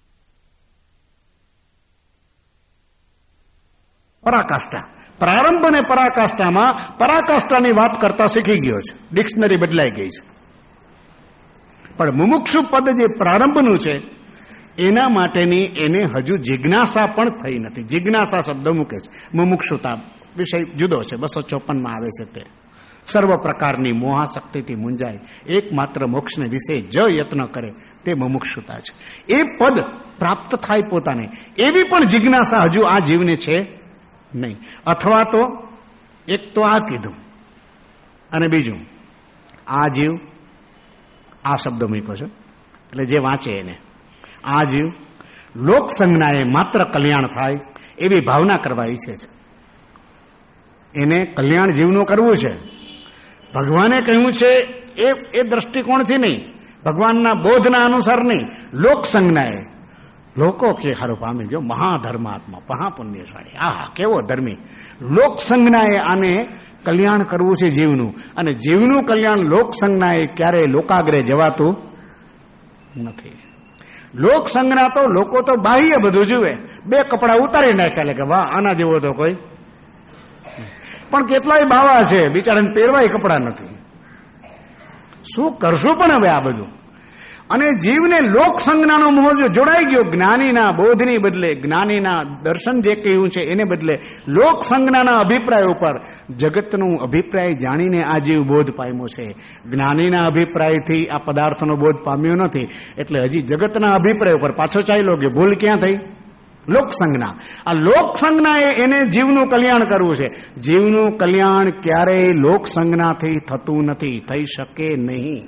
પરાકાષ્ઠા, પ્રારંભ અને પરાકાષ્ઠામાં પરાકાષ્ઠાની વાત કરતા શીખી ગયો છે, ડિક્શનરી બદલાઈ ગઈ છે. પણ મુમુક્ષુ પદ જે પ્રારંભનું છે એના માટેની એને હજુ જિજ્ઞાસા પણ થઈ નથી. જિજ્ઞાસા શબ્દ મૂકે છે, મુમુક્ષુતા વિષય જુદો છે, બસો ચોપનમાં આવે છે. તે સર્વ પ્રકારની મોહાશક્તિથી મૂંઝાય, એકમાત્ર મોક્ષને વિશે જ યત્ન કરે તે મુમુક્ષુતા છે. એ પદ પ્રાપ્ત થાય પોતાને, એવી પણ જિજ્ઞાસા હજુ આ જીવને છે નહીં. અથવા તો એક તો આ કીધું અને બીજું આ જીવ, આ શબ્દ મૂક્યો છે એટલે જે વાંચે એને, આ જીવ લોક સંજ્ઞાએ માત્ર કલ્યાણ થાય એવી ભાવના કરવા ઈચ્છે છે. એને કલ્યાણ જીવનું કરવું છે. ભગવાને કહ્યું છે એ એ દ્રષ્ટિકોણથી નહીં, ભગવાનના બોધના અનુસાર નહીં, લોક સંજ્ઞાએ. લોકો કે હારો પામી ગયો મહાધર્માત્મા, મહાપુણ્યશાળી, આહા કેવો ધર્મી. લોક સંજ્ઞાએ આને કલ્યાણ કરવું છે જીવનું, અને જીવનું કલ્યાણ લોક સંજ્ઞાએ ક્યારેય લોકાગ્રે જવાતું નથી. લોક સંજ્ઞા તો લોકો તો બાહ્ય બધું જુએ, બે કપડા ઉતારી નાખ્યા કે વાહ આના જેવો તો કોઈ. પણ કેટલાય બાવા છે બિચારાને પહેરવાય કપડા નથી. શું કરશું પણ હવે આ બધું? અને જીવને લોક સંજ્ઞાનો મોહ જોડાઈ ગયો, જ્ઞાનીના બોધની બદલે, જ્ઞાનીના દર્શન જે કહ્યું છે એને બદલે લોક સંજ્ઞાના અભિપ્રાય ઉપર જગતનું અભિપ્રાય જાણીને આ જીવ બોધ પામ્યો છે. જ્ઞાનીના અભિપ્રાયથી આ પદાર્થનો બોધ પામ્યો નથી. એટલે હજી જગતના અભિપ્રાય ઉપર પાછો ચાલ્યો કે ભૂલ ક્યાં થઈ? લોક સંજ્ઞા. આ લોક સંજ્ઞાએ એને જીવનું કલ્યાણ કરવું છે. જીવનું કલ્યાણ ક્યારેય લોક સંજ્ઞાથી થતું નથી, થઈ શકે નહીં.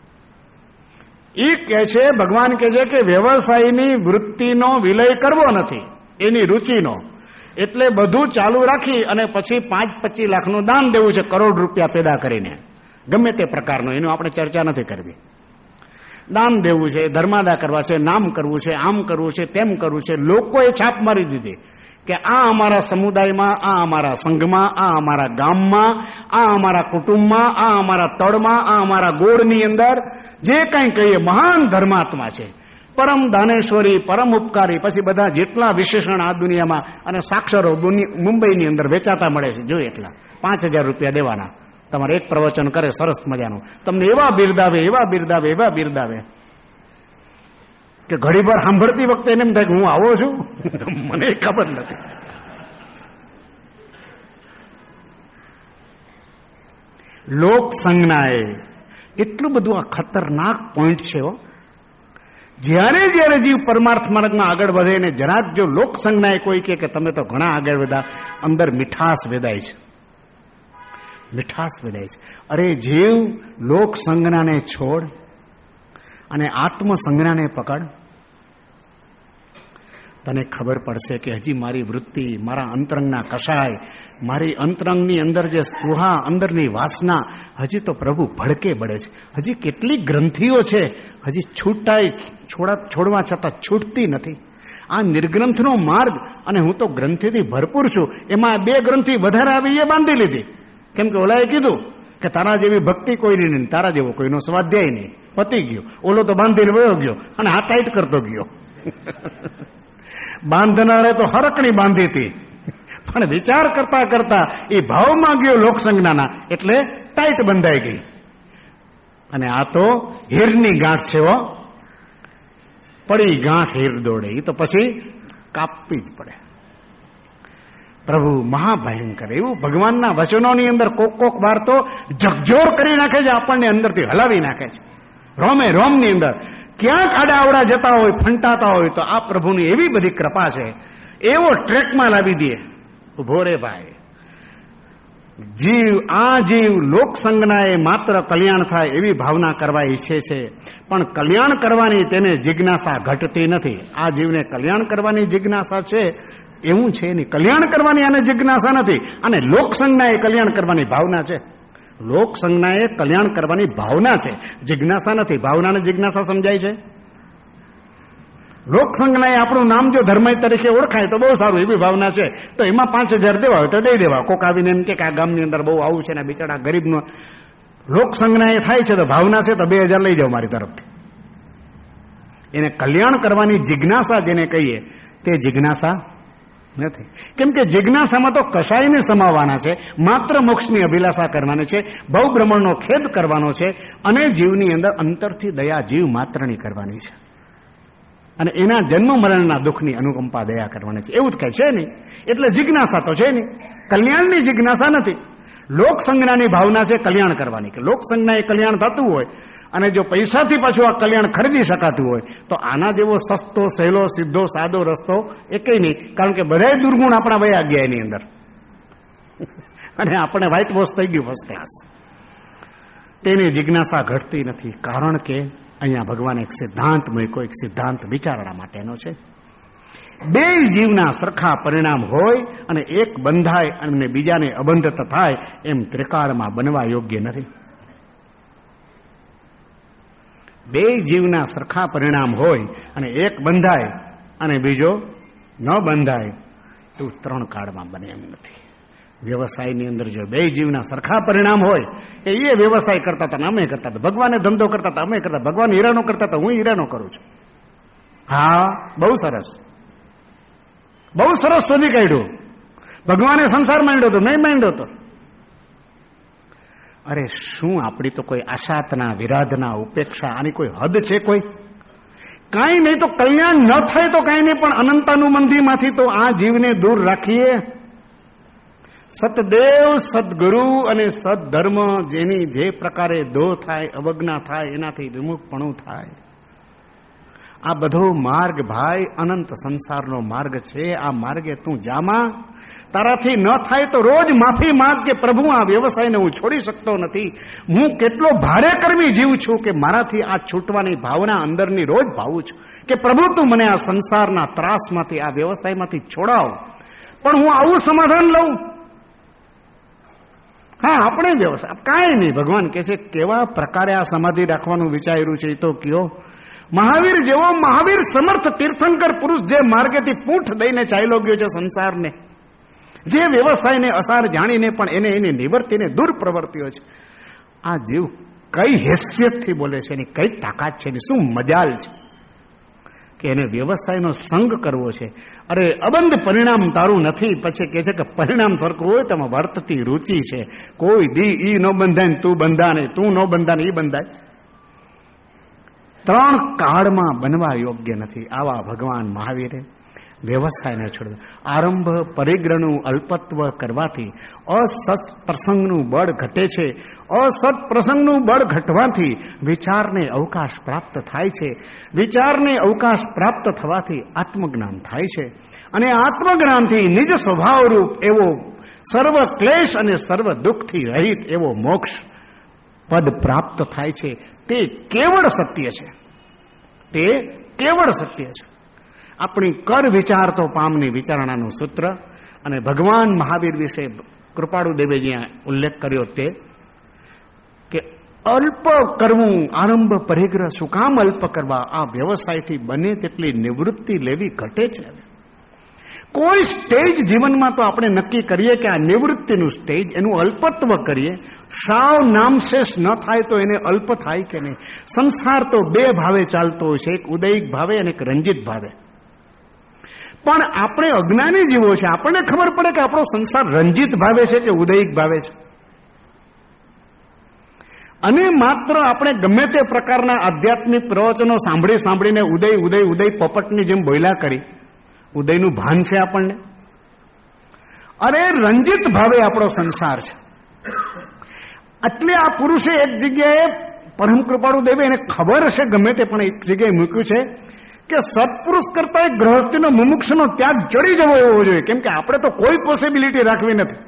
એ કહે છે, ભગવાન કહે છે કે વ્યવસાયની વૃત્તિનો વિલય કરવો નથી, એની રુચિનો. એટલે બધું ચાલુ રાખી અને પછી પાંચ પચીસ લાખનું દાન દેવું છે, કરોડ રૂપિયા પેદા કરીને, ગમે તે પ્રકારનું. એનું આપણે ચર્ચા નથી કરવી. દાન દેવું છે, ધર્માદા કરવા છે, નામ કરવું છે, આમ કરવું છે, તેમ કરવું છે. લોકોએ છાપ મારી દીધી કે આ અમારા સમુદાયમાં, આ અમારા સંઘમાં, આ અમારા ગામમાં, આ અમારા કુટુંબમાં, આ અમારા તળમાં, આ અમારા ગોળની અંદર જે કંઈ કહીએ મહાન ધર્માત્મા છે, પરમ દાનેશ્વરી, પરમ ઉપકારી, પછી બધા જેટલા વિશેષણ આ દુનિયામાં અને સાક્ષરો મુંબઈની અંદર વેચાતા મળે છે, જો એટલા પાંચ હજાર રૂપિયા દેવાના. તમારે એક પ્રવચન કરે સરસ મજાનું, તમને એવા બિરદાવે, એવા બિરદાવે, એવા બિરદાવે કે ઘડીભર સાંભળતી વખતે એને એમ થાય કે હું આવો છું, મને ખબર નથી. લોક સંજ્ઞાએ એટલું બધું આ ખતરનાક પોઈન્ટ છે. જ્યારે જ્યારે જીવ પરમાર્થ માર્ગમાં આગળ વધે ને જરાક જો લોક સંજ્ઞાએ કોઈ કહે કે તમે તો ઘણા આગળ વધ્યા, અંદર મીઠાશ વેદાય છે, મીઠાશ વેદાય છે. અરે જીવ લોક સંજ્ઞાને છોડ અને આત્મ સંજ્ઞાને પકડ, તને ખબર પડશે કે હજી મારી વૃત્તિ, મારા અંતરંગના કષાય, મારી અંતરંગની અંદર જે સ્પૃહા, અંદરની વાસના હજી તો પ્રભુ ભડકે બળે છે. હજી કેટલી ગ્રંથિઓ છે હજી છૂટાય છોડા છોડવા છતાં છૂટતી નથી. આ નિર્ગ્રંથનો માર્ગ, અને હું તો ગ્રંથિથી ભરપૂર છું, એમાં બે ગ્રંથિ વધારે આવી એ બાંધી લીધી. કેમ કે ઓલાએ કીધું કે તારા જેવી ભક્તિ કોઈની નહીં, તારા જેવો કોઈનો સ્વાધ્યાય નહીં, પતી ગયો. ઓલો તો બાંધીને વયો ગયો અને આ ટાઈટ કરતો ગયો. બાંધનારે તો હરકણી બાંધી હતી, પણ વિચાર કરતા કરતા એ ભાવમાં ગયો લોકસંજ્ઞાના, એટલે ટાઈટ બંધાઈ ગઈ. અને આ તો હીરની ગાંઠ છે, હો, પડી ગાંઠ હીર દોડે, એ તો પછી કાપવી જ પડે. પ્રભુ મહાભયંકર એવું ભગવાનના વચનોની અંદર કોક કોક વાર તો જગજોર કરી નાખે છે, આપણને અંદરથી હલાવી નાખે છે, રોમે રોમની અંદર. ક્યાંક આડાવડા જતા હોય, ફંટાતા હોય તો આ પ્રભુની એવી બધી કૃપા છે, એવો ટ્રેકમાં લાવી દે. ઉભો રે ભાઈ, જીવ આ જીવ લોક સંજ્ઞાએ માત્ર કલ્યાણ થાય એવી ભાવના કરવા ઈચ્છે છે, પણ કલ્યાણ કરવાની તેને જિજ્ઞાસા ઘટતી નથી. આ જીવને કલ્યાણ કરવાની જિજ્ઞાસા છે એવું છે નહીં. કલ્યાણ કરવાની આને જિજ્ઞાસા નથી, અને લોક સંજ્ઞાએ કલ્યાણ કરવાની ભાવના છે. લોક સંજ્ઞાએ કલ્યાણ કરવાની ભાવના છે, જિજ્ઞાસા નથી. ભાવનાને જિજ્ઞાસા સમજાય છે. લોક સંજ્ઞાએ આપણું નામ જો ધર્મ તરીકે ઓળખાય તો બહુ સારું, એવી ભાવના છે. તો એમાં પાંચ હજાર દેવા હોય તો દઈ દેવા. કોક આવીને એમ કે આ ગામની અંદર બહુ આવું છે ને બિચારા ગરીબનો લોક સંજ્ઞાએ થાય છે તો ભાવના છે તો બે હજાર લઈ જાઓ મારી તરફથી. એને કલ્યાણ કરવાની જિજ્ઞાસા જેને કહીએ તે જિજ્ઞાસા નથી. કેમ કે જિજ્ઞાસામાં તો કશાયને સમાવવાના છે, માત્ર મોક્ષની અભિલાષા કરવાની છે, ભવ ભ્રમણનો ખેદ કરવાનો છે, અને જીવની અંદર અંતરથી દયા જીવ માત્રની કરવાની છે, અને એના જન્મ મરણના દુઃખની અનુકંપા દયા કરવાની છે. એવું જ કઈ છે નહીં. એટલે જિજ્ઞાસા તો છે નહીં, કલ્યાણની જિજ્ઞાસા નથી. લોક સંજ્ઞાની ભાવના છે કલ્યાણ કરવાની, કે લોક સંજ્ઞાએ કલ્યાણ થતું હોય અને જો પૈસાથી પાછું આ કલ્યાણ ખરીદી શકાતું હોય તો આના જેવો સસ્તો, સહેલો, સીધો, સાદો રસ્તો એકેય નહીં. કારણ કે બધા દુર્ગુણ આપણા વયા ગયા એની અંદર, અને આપણે વ્હાઇટ વોશ થઈ ગયું ફર્સ્ટ ક્લાસ. તેની જિજ્ઞાસા ઘટતી નથી, કારણ કે અહીંયા ભગવાન એક સિદ્ધાંત મૂક્યો, એક સિદ્ધાંત વિચારણા માટેનો છે. બે જીવના સરખા પરિણામ હોય અને એક બંધાય અને બીજાને અબંધત થાય એમ ત્રિકાળમાં બનવા યોગ્ય નથી. બે જીવના સરખા પરિણામ હોય અને એક બંધાય અને બીજો ન બંધાય એવું ત્રણ કાળમાં બને એમ નથી. વ્યવસાયની અંદર જો બે જીવના સરખા પરિણામ હોય, એ એ વ્યવસાય કરતા હતા અમે કરતા હતા, ભગવાને ધંધો કરતા હતા અમે કરતા, ભગવાન હીરાનો કરતા હતા હું હીરાનો કરું છું. હા, બહુ સરસ, બહુ સરસ શોધી કાઢ્યું. ભગવાને સંસાર માંડ્યો હતો, નહીં માંડ્યો હતો. અરે શું આપણી તો કોઈ આશાતના, વિરાધના, ઉપેક્ષા, આની કોઈ હદ છે કોઈ? કાંઈ નહીં તો કલ્યાણ ન થાય તો કાંઈ નહીં, પણ અનંતાનુબંધીમાંથી તો આ જીવને દૂર રાખીએ. સતદેવ, સદગુરુ અને સદધર્મ જેની જે પ્રકારે દો થાય, અવજ્ઞા થાય, એનાથી વિમુખપણું થાય. આ બધો માર્ગ ભાઈ અનંત સંસારનો માર્ગ છે. આ માર્ગે તું જામા. તારાથી ન થાય તો રોજ માફી માંગ કે પ્રભુ આ વ્યવસાયને હું છોડી શકતો નથી, હું કેટલો ભારે કરવી જીવ છું કે મારાથી આ છૂટવાની ભાવના અંદરની રોજ ભાવું છું કે પ્રભુ તું મને આ સંસારના ત્રાસમાંથી, આ વ્યવસાયમાંથી છોડાવ. પણ હું આવું સમાધાન લઉં? હા, આપણે વ્યવસાય કાંઈ નહીં. ભગવાન કહે છે કેવા પ્રકારે આ સમાધિ રાખવાનું વિચાર્યું છે એ તો કયો. મહાવીર જેવો મહાવીર સમર્થ તીર્થંકર પુરુષ જે માર્ગેથી પૂંઠ દઈને ચાલ્યો ગયો છે સંસારને, જે વ્યવસાયને અસાર જાણીને પણ એને એની નિવૃત્તિને દૂર પ્રવર્ત્યો છે, આ જીવ કઈ હેસિયતથી બોલે છે, એની કઈ તાકાત છે, એની શું મજાલ છે કે એને વ્યવસાયનો સંગ કરવો છે. અરે અબંધ પરિણામ તારું નથી, પછી કહે છે કે પરિણામ સરખું હોય તેમાં વર્તતી રુચિ છે. કોઈ દી ઈ ન બંધાય તું બંધા નહીં, તું ન બંધા ઈ બંધાય. ત્રણ કાળમાં બનવા યોગ્ય નથી. આવા ભગવાન મહાવીરે વ્યવસાયને છોડી દો. આરંભ પરિગ્રહનું અલ્પત્વ કરવાથી અસત પ્રસંગનું બળ ઘટે છે. અસત પ્રસંગનું બળ ઘટવાથી વિચારને અવકાશ પ્રાપ્ત થાય છે. વિચારને અવકાશ પ્રાપ્ત થવાથી આત્મજ્ઞાન થાય છે. અને આત્મજ્ઞાનથી નિજ સ્વભાવરૂપ એવો સર્વ ક્લેશ અને સર્વ દુઃખથી રહિત એવો મોક્ષ પદ પ્રાપ્ત થાય છે. તે કેવળ સત્ય છે. તે કેવળ સત્ય છે. આપણી કર વિચાર તો પામની વિચારણાનું સૂત્ર અને ભગવાન મહાવીર વિશે કૃપાળુ દેવે જ્યાં ઉલ્લેખ કર્યો તે કે અલ્પ કરવું, આરંભ પરિગ્રહ શું કામ અલ્પ કરવા? આ વ્યવસાયથી બને તેટલી નિવૃત્તિ લેવી ઘટે છે. કોઈ સ્ટેજ જીવનમાં તો આપણે નક્કી કરીએ કે આ નિવૃત્તિનું સ્ટેજ, એનું અલ્પત્વ કરીએ. સાવ નામશેષ ન થાય તો એને અલ્પ થાય કે નહીં? સંસાર તો બે ભાવે ચાલતો હોય છે, એક ઉદયિક ભાવે અને એક રંજિત ભાવે. પણ આપણે અજ્ઞાની જીવો છે, આપણને ખબર પડે કે આપણો સંસાર રંજિત ભાવે છે કે ઉદયિક ભાવે છે. અને માત્ર આપણે ગમે તે પ્રકારના આધ્યાત્મિક પ્રવચનો સાંભળી સાંભળીને ઉદય ઉદય ઉદય પોપટની જેમ બોલ્યા કરી ઉદયનું ભાન છે આપણને. અરે રંજિત ભાવે આપણો સંસાર છે. એટલે આ પુરુષે એક જગ્યાએ પરમ કૃપાળુ દેવે એને ખબર હશે ગમે તે પણ એક જગ્યાએ મૂક્યું છે કે સત્પુરુષ કરતા એક ગૃહસ્થીનો મુમુક્ષનો ત્યાગ ચડી જવો એવો જોઈએ. કેમ કે આપણે તો કોઈ પોસિબિલિટી રાખવી નથી.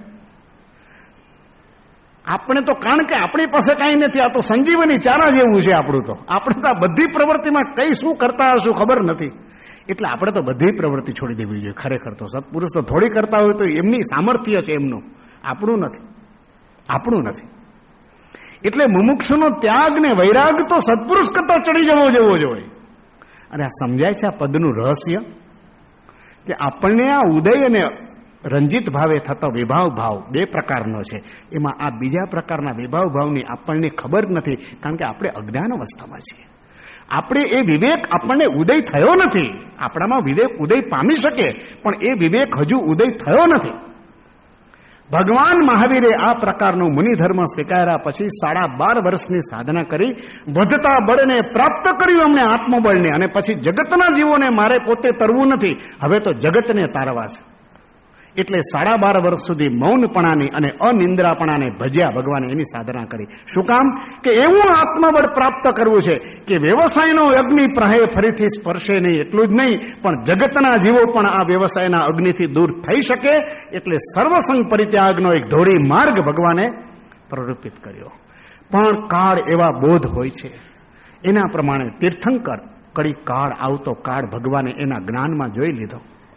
આપણે તો કારણ કે આપણી પાસે કાંઈ નથી. આ તો સંજીવની ચારા જેવું છે આપણું. તો આપણે તો આ બધી પ્રવૃત્તિમાં કઈ શું કરતા હશું ખબર નથી. એટલે આપણે તો બધી પ્રવૃત્તિ છોડી દેવી જોઈએ. ખરેખર તો સત્પુરુષ તો થોડી કરતા હોય તો એમની સામર્થ્ય છે એમનું, આપણું નથી. આપણું નથી. એટલે મુમુક્ષુનો ત્યાગ ને વૈરાગ તો સત્પુરુષ કરતા ચડી જવો જેવો જોઈએ. અને આ સમજાય છે આ પદનું રહસ્ય કે આપણને આ ઉદય અને રંજિત ભાવે થતો વિભાવ ભાવ બે પ્રકારનો છે. એમાં આ બીજા પ્રકારના વિભાવ ભાવની આપણને ખબર નથી, કારણ કે આપણે અજ્ઞાન અવસ્થામાં છીએ. આપણે એ વિવેક આપણને ઉદય થયો નથી. આપણામાં વિવેક ઉદય પામી શકે, પણ એ વિવેક હજુ ઉદય થયો નથી. ભગવાન મહાવીરે આ પ્રકારનું મુનિધર્મ સ્વીકાર્યા પછી સાડા બાર વર્ષની સાધના કરી વધતા બળને પ્રાપ્ત કર્યું એમણે, આત્મબળને. અને પછી જગતના જીવોને મારે પોતે તરવું નથી, હવે તો જગતને તારવા છે. એટલે સાડા બાર વર્ષ સુધી મૌનપણાની અને અનિંદ્રાપણાને ભજ્યા ભગવાને, એની સાધના કરી. શું કામ? કે એવું આત્મબળ પ્રાપ્ત કરવું છે કે વ્યવસાયનો અગ્નિ પ્રહે ફરીથી સ્પર્શે નહીં. એટલું જ નહીં, પણ જગતના જીવો પણ આ વ્યવસાયના અગ્નિથી દૂર થઈ શકે. એટલે સર્વસંગ પરિત્યાગનો એક ધોળી માર્ગ ભગવાને પ્રરૂપિત કર્યો. પણ કાળ એવા બોધ હોય છે, એના પ્રમાણે તીર્થંકર કડી કાળ આવતો કાળ ભગવાને એના જ્ઞાનમાં જોઈ લીધો.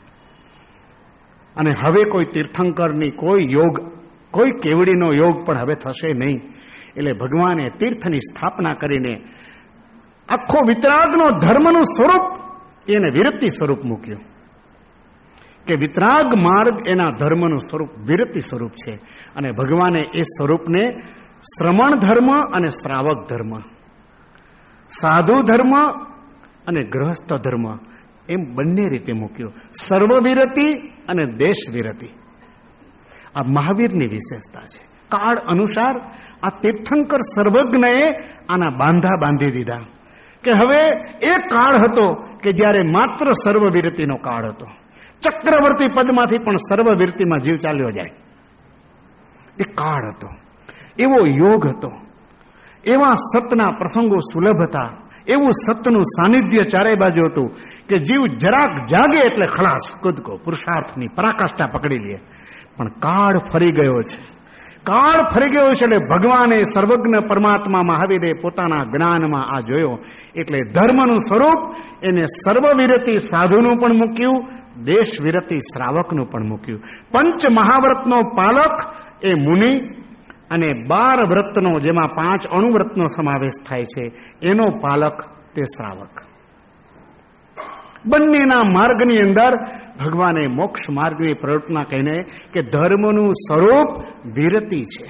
અને હવે કોઈ તીર્થંકરની કોઈ યોગ, કોઈ કેવડીનો યોગ પણ હવે થશે નહીં. એટલે ભગવાને તીર્થની સ્થાપના કરીને આખો વિતરાગનો ધર્મનું સ્વરૂપ એને વિરતિ સ્વરૂપ મૂક્યું. કે વિતરાગ માર્ગ એના ધર્મનું સ્વરૂપ વિરતિ સ્વરૂપ છે. અને ભગવાને એ સ્વરૂપને શ્રમણ ધર્મ અને શ્રાવક ધર્મ, સાધુ ધર્મ અને ગૃહસ્થ ધર્મ, એમ બંને રીતે મૂક્યું. સર્વ વિરતિ અને દેશ વિરતિ આ મહાવીરની વિશેષતા છે. કાળ અનુસાર આ તીર્થંકર સર્વજ્ઞએ આના બાંધા બાંધી દીધા. કે હવે એ કાળ હતો કે જ્યારે માત્ર સર્વવિરતિનો કાળ હતો. ચક્રવર્તી પદમાંથી પણ સર્વવિરતિમાં જીવ ચાલ્યો જાય એ કાળ હતો. એવો યોગ હતો, એવા સતના પ્રસંગો સુલભ હતા, એવું સતનું સાનિધ્ય ચારે બાજુ હતું કે જીવ જરાક જાગે એટલે ખલાસ, કૂદકો, પુરુષાર્થની પરાકાષ્ઠા પકડી લે. પણ કાળ ફરી ગયો છે. કાળ ફરી ગયો છે એટલે ભગવાને સર્વજ્ઞ પરમાત્મા મહાવીરે પોતાના જ્ઞાનમાં આ જોયો. એટલે ધર્મનું સ્વરૂપ એને સર્વવિરતિ સાધુનું પણ મૂક્યું, દેશ વિરતિ શ્રાવકનું પણ મૂક્યું. પંચ મહાવ્રતનો પાલક એ મુનિ અને બાર વ્રતનો, જેમાં પાંચ અણુવ્રતનો સમાવેશ થાય છે, એનો પાલક તે શ્રાવક. બંનેના માર્ગની અંદર ભગવાને મોક્ષ માર્ગની પ્રવૃત્તિના કહીને કે ધર્મનું સ્વરૂપ વિરતિ છે,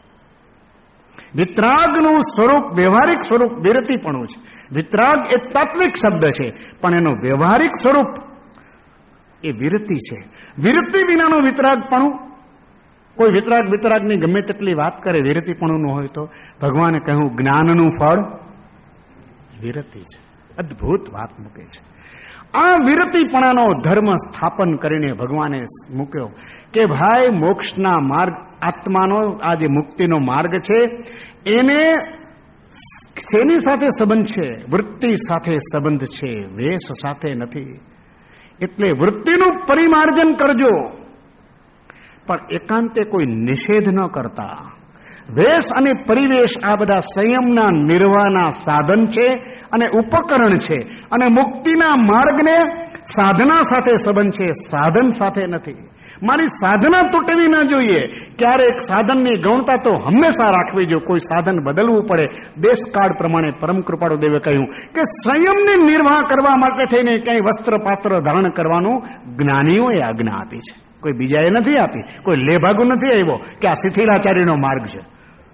વિતરાગનું સ્વરૂપ વ્યવહારિક સ્વરૂપ વિરતિપણું છે. વિતરાગ એ તાત્વિક શબ્દ છે, પણ એનું વ્યવહારિક સ્વરૂપ એ વિરતિ છે. વિરતિ વિનાનું વિતરાગપણું, કોઈ વિતરાગ વિતરાગની ગમે તેટલી વાત કરે, વિરતિપણું ન હોય તો ભગવાને કહ્યું જ્ઞાનનું ફળ વિરતિ છે. અદ્ભુત વાત મૂકે છે. આ વિરતિપણાનો ધર્મ સ્થાપન કરીને ભગવાને મૂક્યો કે ભાઈ મોક્ષના માર્ગ, આત્માનો આ જે મુક્તિનો માર્ગ છે એને શેની સાથે સંબંધ છે? વૃત્તિ સાથે સંબંધ છે, વેશ સાથે નથી. એટલે વૃત્તિનું પરિમાર્જન કરજો, પણ એકાંતે કોઈ નિષેધ ન કરતા. વેશ અને પરિવેશ આ બધા સંયમના નિર્વાહના સાધન છે અને ઉપકરણ છે, અને મુક્તિના માર્ગને સાધના સાથે સંબંધ છે, સાધન સાથે નથી. મારી સાધના તૂટવી ન જોઈએ. ક્યારેક સાધનની ગૌણતા તો હંમેશા રાખવી જોઈએ. કોઈ સાધન બદલવું પડે. દેશકાળ પ્રમાણે પરમ કૃપાળુ દેવે કહ્યું કે સંયમને નિર્વાહ કરવા માટે થઈને ક્યાંય વસ્ત્ર પાત્ર ધારણ કરવાનું જ્ઞાનીઓએ આજ્ઞા આપી છે, કોઈ બીજાએ નથી આપી. કોઈ લેભાગુ નથી આવ્યો કે આ શિથિલાચાર્યનો માર્ગ છે.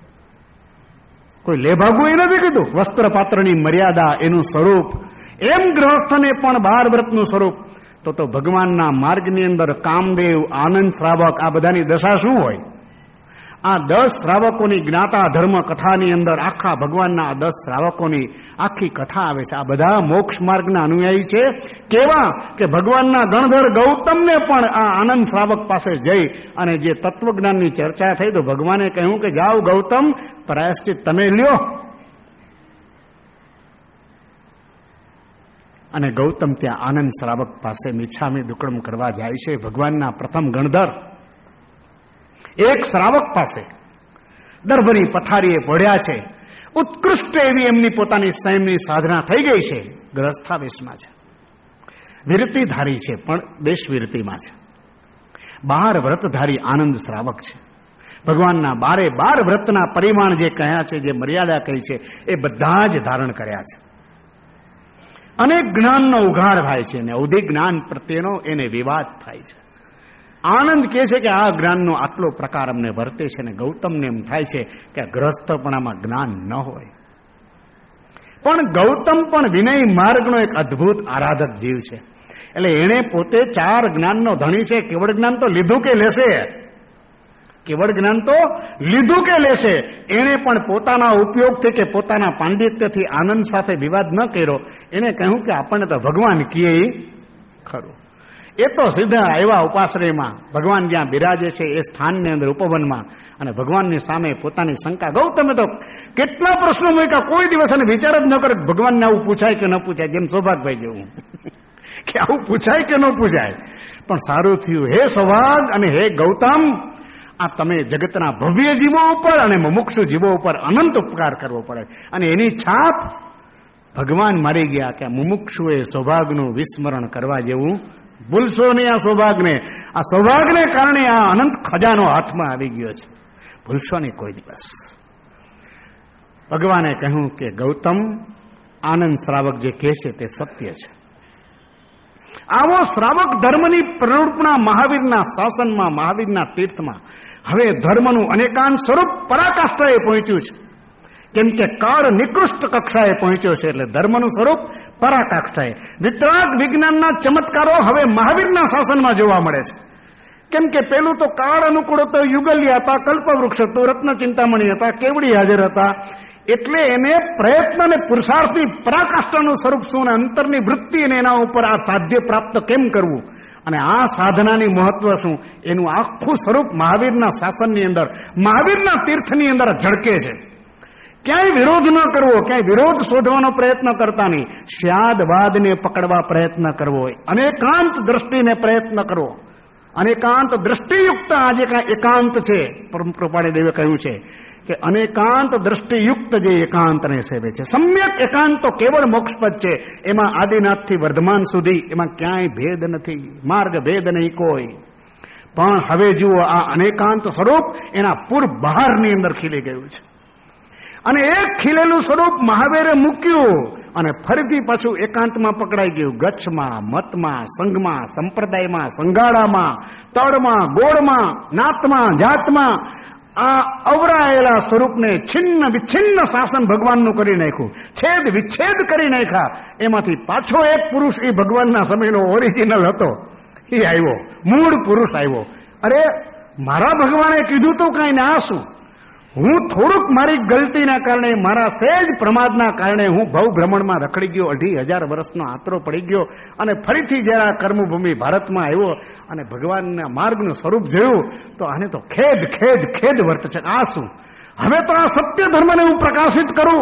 કોઈ લેભાગુ એ નથી કીધું. વસ્ત્ર પાત્રની મર્યાદા, એનું સ્વરૂપ, એમ ગ્રહસ્થને પણ બાર વ્રતનું સ્વરૂપ. તો તો ભગવાનના માર્ગની અંદર કામદેવ, આનંદ શ્રાવક, આ બધાની દશા શું હોય? આ દસ શ્રાવકોની જ્ઞાતા ધર્મ કથાની અંદર આખા ભગવાનના દસ શ્રાવકોની આખી કથા આવે છે. આ બધા મોક્ષ માર્ગના અનુયાયી છે. કેવા કે ભગવાનના ગણધર ગૌતમને પણ આ આનંદ શ્રાવક પાસે જઈ અને જે તત્વજ્ઞાનની ચર્ચા થઈ તો ભગવાને કહ્યું કે જાઓ ગૌતમ, પ્રાયશ્ચિત તમે લ્યો. અને ગૌતમ ત્યાં આનંદ શ્રાવક પાસે મિચ્છામી દુક્કડમ કરવા જાય છે. ભગવાનના પ્રથમ ગણધર એક શ્રાવક પાસે દર્ભની પથારીએ પડ્યા છે. ઉત્કૃષ્ટ એવી એમની પોતાની સંયમની સાધના થઈ ગઈ છે. ગ્રસ્થાવેશમાં છે, વિરતિધારી છે, પણ દેશ વિરતિમાં છે. બાર વ્રતધારી આનંદ શ્રાવક છે. ભગવાનના બારે બાર વ્રતના પરિમાણ જે કહ્યા છે, જે મર્યાદા કહી છે, એ બધા જ ધારણ કર્યા છે. અનેક જ્ઞાનનો ઉઘાડ થાય છે અને અવધિ જ્ઞાન પ્રત્યેનો એને વિવાદ થાય છે. આનંદ કહે છે કે આ જ્ઞાનનો આટલો પ્રકાર અમને વર્તે છે, અને ગૌતમને એમ થાય છે કે ગ્રહસ્થપણામાં જ્ઞાન ન હોય. પણ ગૌતમ પણ વિનય માર્ગનો એક અદ્ભુત આરાધક જીવ છે. એટલે એણે પોતે ચાર જ્ઞાનનો ધણી છે. કેવળ જ્ઞાન તો લીધું કે લેશે, કેવળ જ્ઞાન તો લીધું કે લેશે. એણે પણ પોતાના ઉપયોગથી કે પોતાના પાંડિત્યથી આનંદ સાથે વિવાદ ન કર્યો. એને કહ્યું કે આપણને તો ભગવાન કહે ખરું. એ તો સીધા આવ્યા ઉપાશ્રયમાં, ભગવાન જ્યાં બિરાજે છે એ સ્થાનની અંદર ઉપવનમાં, અને ભગવાનની સામે પોતાની શંકા. ગૌતમે તો કેટલા પ્રશ્નો મૂક્યા, કોઈ દિવસ એને વિચાર જ ન કરે ભગવાનને આવું પૂછાય કે ન પૂછાય. જેમ સૌભાગભાઈ જેવું કે આવું પૂછાય કે ન પૂછાય. પણ સારું થયું, હે સૌભાગ અને હે ગૌતમ, આ તમે જગતના ભવ્ય જીવો ઉપર અને મુમુક્ષુ જીવો ઉપર અનંત ઉપકાર કરવો પડે. અને એની છાપ ભગવાન મારી ગયા કે મુમુક્ષુએ સૌભાગનું વિસ્મરણ કરવા જેવું ભૂલશો નહીં. આ સૌભાગને આ સૌભાગને કારણે આ અનંત ખજાનો હાથમાં આવી ગયો છે. ભૂલશો નહીં કોઈ દિવસ. ભગવાને કહ્યું કે ગૌતમ, આનંદ શ્રાવક જે કહે છે તે સત્ય છે. આવો શ્રાવક ધર્મની પ્રરૂપણા મહાવીરના શાસનમાં, મહાવીરના તીર્થમાં હવે ધર્મનું અનેકાંત સ્વરૂપ પરાકાષ્ઠાએ પહોંચ્યું છે. કેમ કે કાળ નિકૃષ્ટ કક્ષાએ પહોંચ્યો છે. એટલે ધર્મનું સ્વરૂપ પરાકાષ્ઠાએ. વિતરાગ વિજ્ઞાનના ચમત્કારો હવે મહાવીરના શાસનમાં જોવા મળે છે. કેમ કે પેલું તો કાળ અનુકૂળ હતો, યુગલ્ય હતા, કલ્પવૃક્ષ હતું, રત્ન ચિંતામણી હતા, કેવડી હાજર હતા. એટલે એને પ્રયત્ન અને પુરુષાર્થની પરાકાષ્ઠાનું સ્વરૂપ શું અને અંતરની વૃત્તિ અને એના ઉપર આ સાધ્ય પ્રાપ્ત કેમ કરવું અને આ સાધનાની મહત્વ શું, એનું આખું સ્વરૂપ મહાવીરના શાસનની અંદર, મહાવીરના તીર્થની અંદર ઝળકે છે. ક્યાંય વિરોધ ન કરવો, ક્યાંય વિરોધ શોધવાનો પ્રયત્ન કરતા નહીં. સ્યાદવાદને પકડવા પ્રયત્ન કરવો, અનેકાંત દ્રષ્ટિને પ્રયત્ન કરવો. અનેકાંત દ્રષ્ટિયુક્ત આજે કાંઈ એકાંત છે. પરમ કૃપાળી દેવે કહ્યું છે કે અનેકાંત દ્રષ્ટિયુક્ત જે એકાંતને સેવે છે. સમ્યક એકાંત તો કેવળ મોક્ષપદ છે. એમાં આદિનાથથી વર્ધમાન સુધી એમાં ક્યાંય ભેદ નથી, માર્ગ ભેદ નહીં કોઈ. પણ હવે જુઓ, આ અનેકાંત સ્વરૂપ એના પૂર બહારની અંદર ખીલી ગયું છે. અને એક ખીલેલું સ્વરૂપ મહાવીરે મૂક્યું અને ફરીથી પાછું એકાંતમાં પકડાઈ ગયું. ગચ્છમાં, મતમાં, સંઘમાં, સંપ્રદાયમાં, સંગાળામાં, તળમાં, ગોળમાં, નાતમાં, જાતમાં આ અવરાયેલા સ્વરૂપને છિન્ન વિચ્છિન્ન શાસન ભગવાનનું કરી નાખ્યું. છેદ વિચ્છેદ કરી નાખ્યા. એમાંથી પાછો એક પુરુષ એ ભગવાનના સમયનો ઓરિજિનલ હતો, એ આવ્યો, મૂળ પુરુષ આવ્યો. અરે મારા ભગવાને કીધું તો કાંઈ ને આ શું? હું થોડુંક મારી ગલતીના કારણે, મારા સહેજ પ્રમાદના કારણે હું ભવ ભ્રમણમાં રખડી ગયો, અઢી હજાર વર્ષનો આતરો પડી ગયો અને ફરીથી જ્યારે આ કર્મભૂમિ ભારતમાં આવ્યો અને ભગવાનના માર્ગનું સ્વરૂપ જોયું તો આને તો ખેદ ખેદ ખેદ વર્ત છે. આ શું? હવે તો આ સત્ય ધર્મને હું પ્રકાશિત કરું,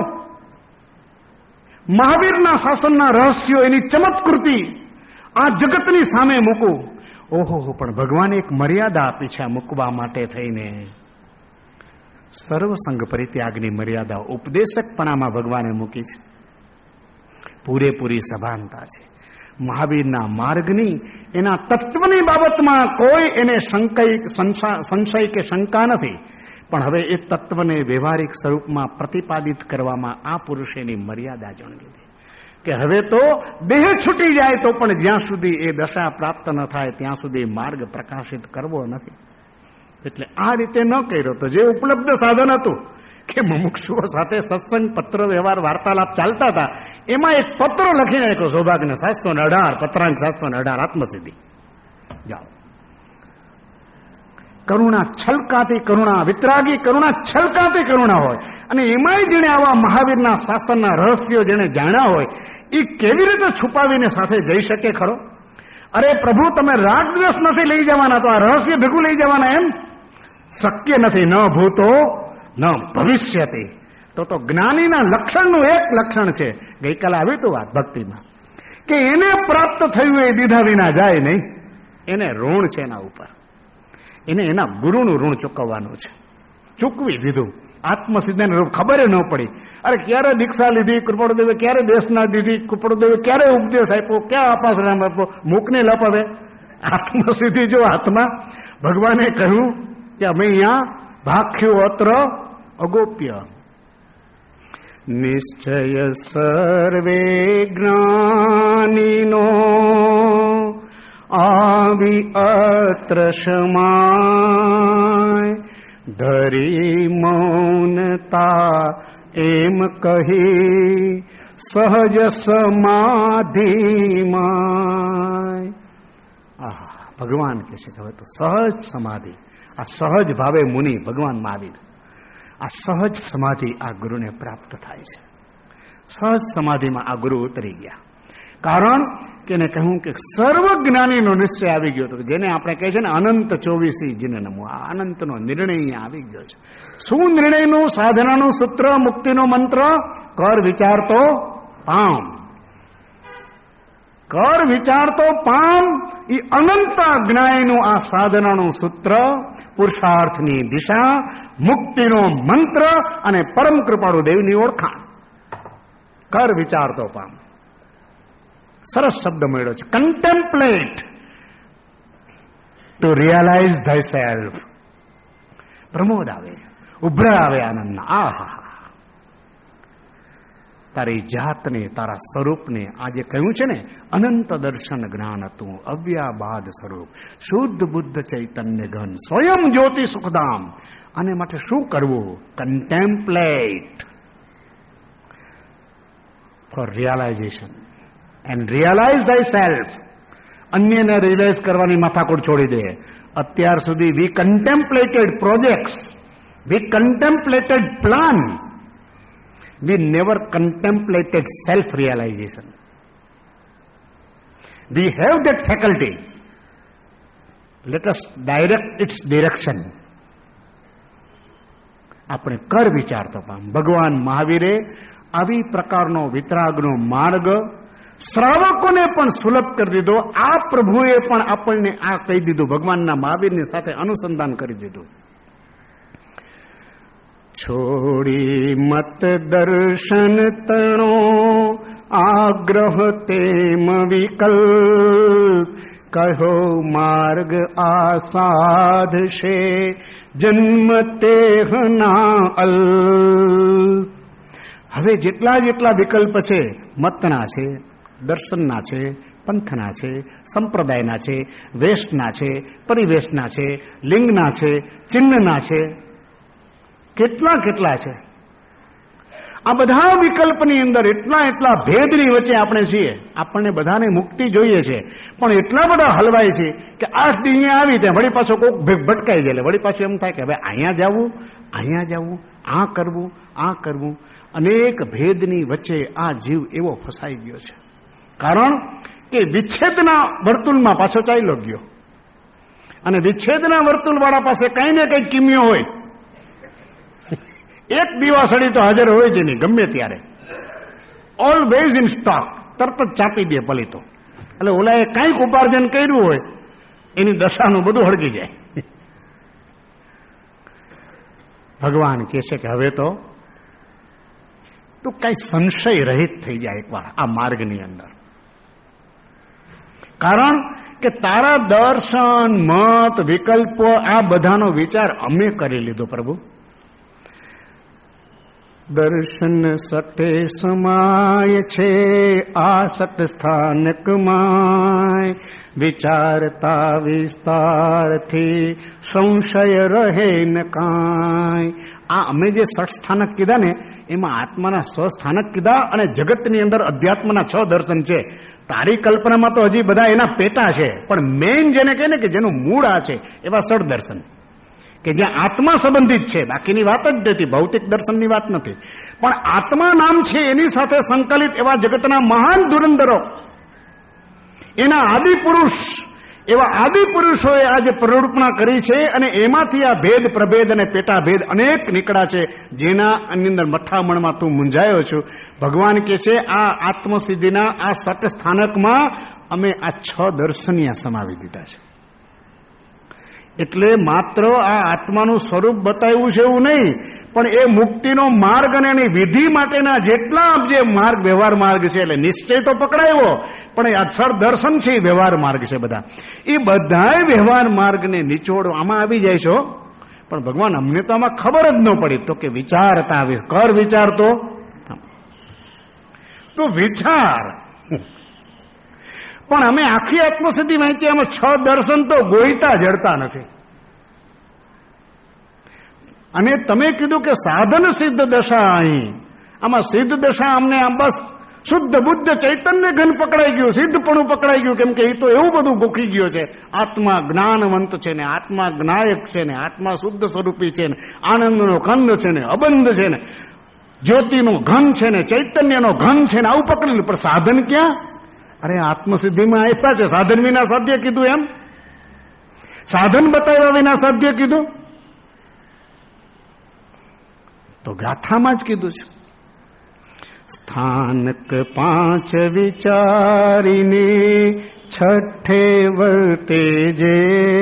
મહાવીરના શાસનના રહસ્યો, એની ચમત્કૃતિ આ જગતની સામે મૂકું. ઓહો, પણ ભગવાને એક મર્યાદા આપી છે આ મૂકવા માટે થઈને. સર્વસંગ પરિત્યાગની મર્યાદા ઉપદેશકપણામાં ભગવાને મૂકી છે. પૂરેપૂરી સભાનતા છે. મહાવીરના માર્ગની, એના તત્વની બાબતમાં કોઈ એને સંશય કે શંકા નથી. પણ હવે એ તત્વને વ્યવહારિક સ્વરૂપમાં પ્રતિપાદિત કરવામાં આ પુરુષે એની મર્યાદા જાણી લીધી કે હવે તો દેહ છૂટી જાય તો પણ જ્યાં સુધી એ દશા પ્રાપ્ત ન થાય ત્યાં સુધી માર્ગ પ્રકાશિત કરવો નથી. એટલે આ રીતે ન કર્યો તો જે ઉપલબ્ધ સાધન હતું કે મુમુક્ષુઓ સાથે સત્સંગ, પત્ર વ્યવહાર, વાર્તાલાપ ચાલતા હતા, એમાં એક પત્ર લખીને નાખ્યો સૌભાગ્યને સાતસો ને અઢાર પત્રાંક સાતસો ને અઢાર આત્મસિદ્ધિ. જાઓ, કરુણા છલકાતી કરુણા, વિતરાગી કરુણા, છલકાતી કરુણા હોય. અને એમાંય જેણે આવા મહાવીરના શાસનના રહસ્યો જેણે જાણ્યા હોય એ કેવી રીતે છુપાવીને સાથે જઈ શકે ખરો? અરે પ્રભુ, તમે રાગ દ્વેષ નથી લઈ જવાના તો આ રહસ્ય ભેગું લઈ જવાના એમ શક્ય નથી. ન ભૂતો ન ભવિષ્યતી. તો તો જ્ઞાનીના લક્ષણનું એક લક્ષણ છે, ગઈકાલે આવ્યું હતું વાત ભક્તિમાં, કે એને પ્રાપ્ત થયું એ દીધા વિના જાય નહીં. એને ઋણ છે એના ઉપર, એને એના ગુરુનું ઋણ ચૂકવવાનું છે. ચૂકવી દીધું. આત્મસિદ્ધિને ખબર ન પડી. અરે ક્યારે દીક્ષા લીધી કૃપાળુદેવે, ક્યારે દેશના દીધી કૃપાળુદેવે, ક્યારે ઉપદેશ આપ્યો, ક્યાં આપાસરામ આપ્યો, મૂકને લપ. હવે આત્મસિદ્ધિ જો હાથમાં, ભગવાને કહ્યું કે અમે અહીંયા ભાખ્યું અત્ર અગોપ્ય નિશ્ચય સર્વે જ્ઞાનીનો આવી અત્ર સમાય ધરી મૌનતા એમ કહી સહજ સમાધિમાં. આહા, ભગવાન કહે છે કે હવે તો સહજ સમાધિ, આ સહજ ભાવે મુનિ ભગવાન મહાવીર, આ સહજ સમાધિ આ ગુરુને પ્રાપ્ત થાય છે. સહજ સમાધિમાં આ ગુરુ ઉતરી ગયા. કારણ કે એને કહ્યું કે સર્વજ્ઞાનીનો નિશ્ચય આવી ગયો હતો, જેને આપણે કહે છે ને અનંત ચોવીસી જીને નમો. આ અનંતનો નિર્ણય અહીંયા આવી ગયો છે. શું નિર્ણયનું, સાધનાનું સૂત્ર, મુક્તિનો મંત્ર? કર વિચાર તો પામ. કર વિચાર તો પામ. એ અનંત જ્ઞાનનું આ સાધનાનું સૂત્ર, પુરુષાર્થની દિશા, મુક્તિનો મંત્ર અને પરમ કૃપાળુ દેવની ઓળખાણ. કર વિચાર તો પામ. સરસ શબ્દ મળ્યો છે. Contemplate to realise the self. પ્રમોદ આવે, ઉભરા આવે આનંદના. આહા, તારી જાતને, તારા સ્વરૂપને, આજે કહ્યું છે ને અનંત દર્શન જ્ઞાન હતું, અવ્યાબાદ સ્વરૂપ, શુદ્ધ બુદ્ધ ચૈતન્ય ઘન, સ્વયં જ્યોતિ સુખધામ. આને માટે શું કરવું? Contemplate for realisation and realise the self. અન્યને રિયલાઇઝ કરવાની માથાકૂટ છોડી દે. અત્યાર સુધી we contemplated projects, we contemplated plan, we never contemplated self realisation. We have that faculty, let us direct its direction. આપણે કર વિચારતો પામ. ભગવાન મહાવીરે આવી પ્રકારનો વિતરાગનો માર્ગ શ્રાવકોને પણ સુલભ કરી દીધો. આ પ્રભુએ પણ આપણને આ કહી દીધું, ભગવાનના મહાવીરની સાથે અનુસંધાન કરી દીધું. છોડી મત દર્શન તણો આગ્રહ તેમ વિકલ્પ, કહો માર્ગ આસાધશે જન્મ તેહના અલ્પ. હવે જેટલા જેટલા વિકલ્પ છે, મતના છે, દર્શનના છે, પંથના છે, સંપ્રદાયના છે, વેશના છે, પરિવેશના છે, લિંગના છે, ચિહ્નના છે, કેટલા કેટલા છે. આ બધા વિકલ્પની અંદર એટલા એટલા ભેદની વચ્ચે આપણે છીએ. આપણને બધાને મુક્તિ જોઈએ છે, પણ એટલા બધા હલવાય છે કે આઠ દી અહીંયા આવી ત્યાં વળી પાછો કોઈક ભટકાઈ જાય, વળી પાછું એમ થાય કે હવે અહીંયા જવું, અહીંયા જવું, આ કરવું, આ કરવું. અનેક ભેદની વચ્ચે આ જીવ એવો ફસાઈ ગયો છે, કારણ કે વિચ્છેદના વર્તુળમાં પાછો ચાલ્યો ગયો. અને વિચ્છેદના વર્તુળ વાળા પાસે કઈ ને કઈ કિમિયો હોય. એક દીવાસળી તો હાજર હોય જ નહીં, ગમે ત્યારે, ઓલવેઝ ઇન સ્ટોક, તરત જ ચાપી દે પલીતો. એટલે ઓલાએ કંઈક ઉપાર્જન કર્યું હોય એની દશાનું બધું હળગી જાય. ભગવાન કહે છે કે હવે તો તું કઈ સંશય રહિત થઈ જાય એકવાર આ માર્ગની અંદર, કારણ કે તારા દર્શન, મત, વિકલ્પો આ બધાનો વિચાર અમે કરી લીધો પ્રભુ. દર્શન સટે સમાય છે આ સટ સ્થાનકમાં, વિચારતા વિસ્તારથી સંશય રહે ન કાંઈ. આ અમે જે સટ સ્થાનક કીધા ને એમાં આત્માના સ્વસ્થાનક કીધા અને જગતની અંદર અધ્યાત્મના છ દર્શન છે. તારી કલ્પનામાં તો હજી બધા એના પેટા છે, પણ મેઇન જેને કહે ને કે જેનું મૂળ આ છે એવા સટ દર્શન કે જ્યાં આત્મા સંબંધિત છે. બાકીની વાત જ નથી, ભૌતિક દર્શનની વાત નથી, પણ આત્મા નામ છે એની સાથે સંકલિત એવા જગતના મહાન ધુરંધરો, એના આદિ પુરુષ, એવા આદિ પુરુષોએ આજે પ્રરૂપણા કરી છે. અને એમાંથી આ ભેદ પ્રભેદ અને પેટા ભેદ અનેક નીકળ્યા છે, જેના અંદર મથામણમાં તું મૂંઝાયો છું. ભગવાન કહે છે આ આત્મસિદ્ધિના આ સટ સ્થાનકમાં અમે આ છ દર્શનિયા સમાવી દીધા છે. એટલે માત્ર આ આત્માનું સ્વરૂપ બતાવ્યું છે એવું નહીં, પણ એ મુક્તિનો માર્ગ અને એની વિધિ માટેના જેટલા જે માર્ગ, વ્યવહાર માર્ગ છે, એટલે નિશ્ચય તો પકડાયો, પણ એ અક્ષર દર્શન છે એ વ્યવહાર માર્ગ છે. બધા એ બધા વ્યવહાર માર્ગને નિચોડો આમાં આવી જાય છો. પણ ભગવાન અમને તો આમાં ખબર જ ન પડી. તો કે વિચારતા આવે, કર વિચાર તો તો વિચાર. પણ અમે આખી આત્મસિદ્ધિ વાંચી, આમાં છ દર્શન તો ગોઈતા જડતા નથી. અને તમે કીધું કે સાધન સિદ્ધ દશા, અહીં આમાં સિદ્ધ દશા અમને આમ બસ શુદ્ધ બુદ્ધ ચૈતન્ય ઘન પકડાઈ ગયું, સિદ્ધપણું પકડાઈ ગયું. કેમ કે એ તો એવું બધું ગોખી ગયો છે. આત્મા જ્ઞાનવંત છે ને, આત્મા જ્ઞાયક છે ને, આત્મા શુદ્ધ સ્વરૂપી છે ને, આનંદનો કંદ છે ને, અબંધ છે ને, જ્યોતિનો ઘન છે ને, ચૈતન્યનો ઘન છે ને, આવું પકડેલું. પણ સાધન ક્યાં? અરે આત્મસિદ્ધિમાં આપ્યા છે. સાધન વિના સાધ્ય કીધું એમ? સાધન બતાવ્યા વિના સાધ્ય કીધું? તો ગાથામાં જ કીધું છે. સ્થાનક પાંચ વિચારીને છઠ્ઠે વર્તે જે,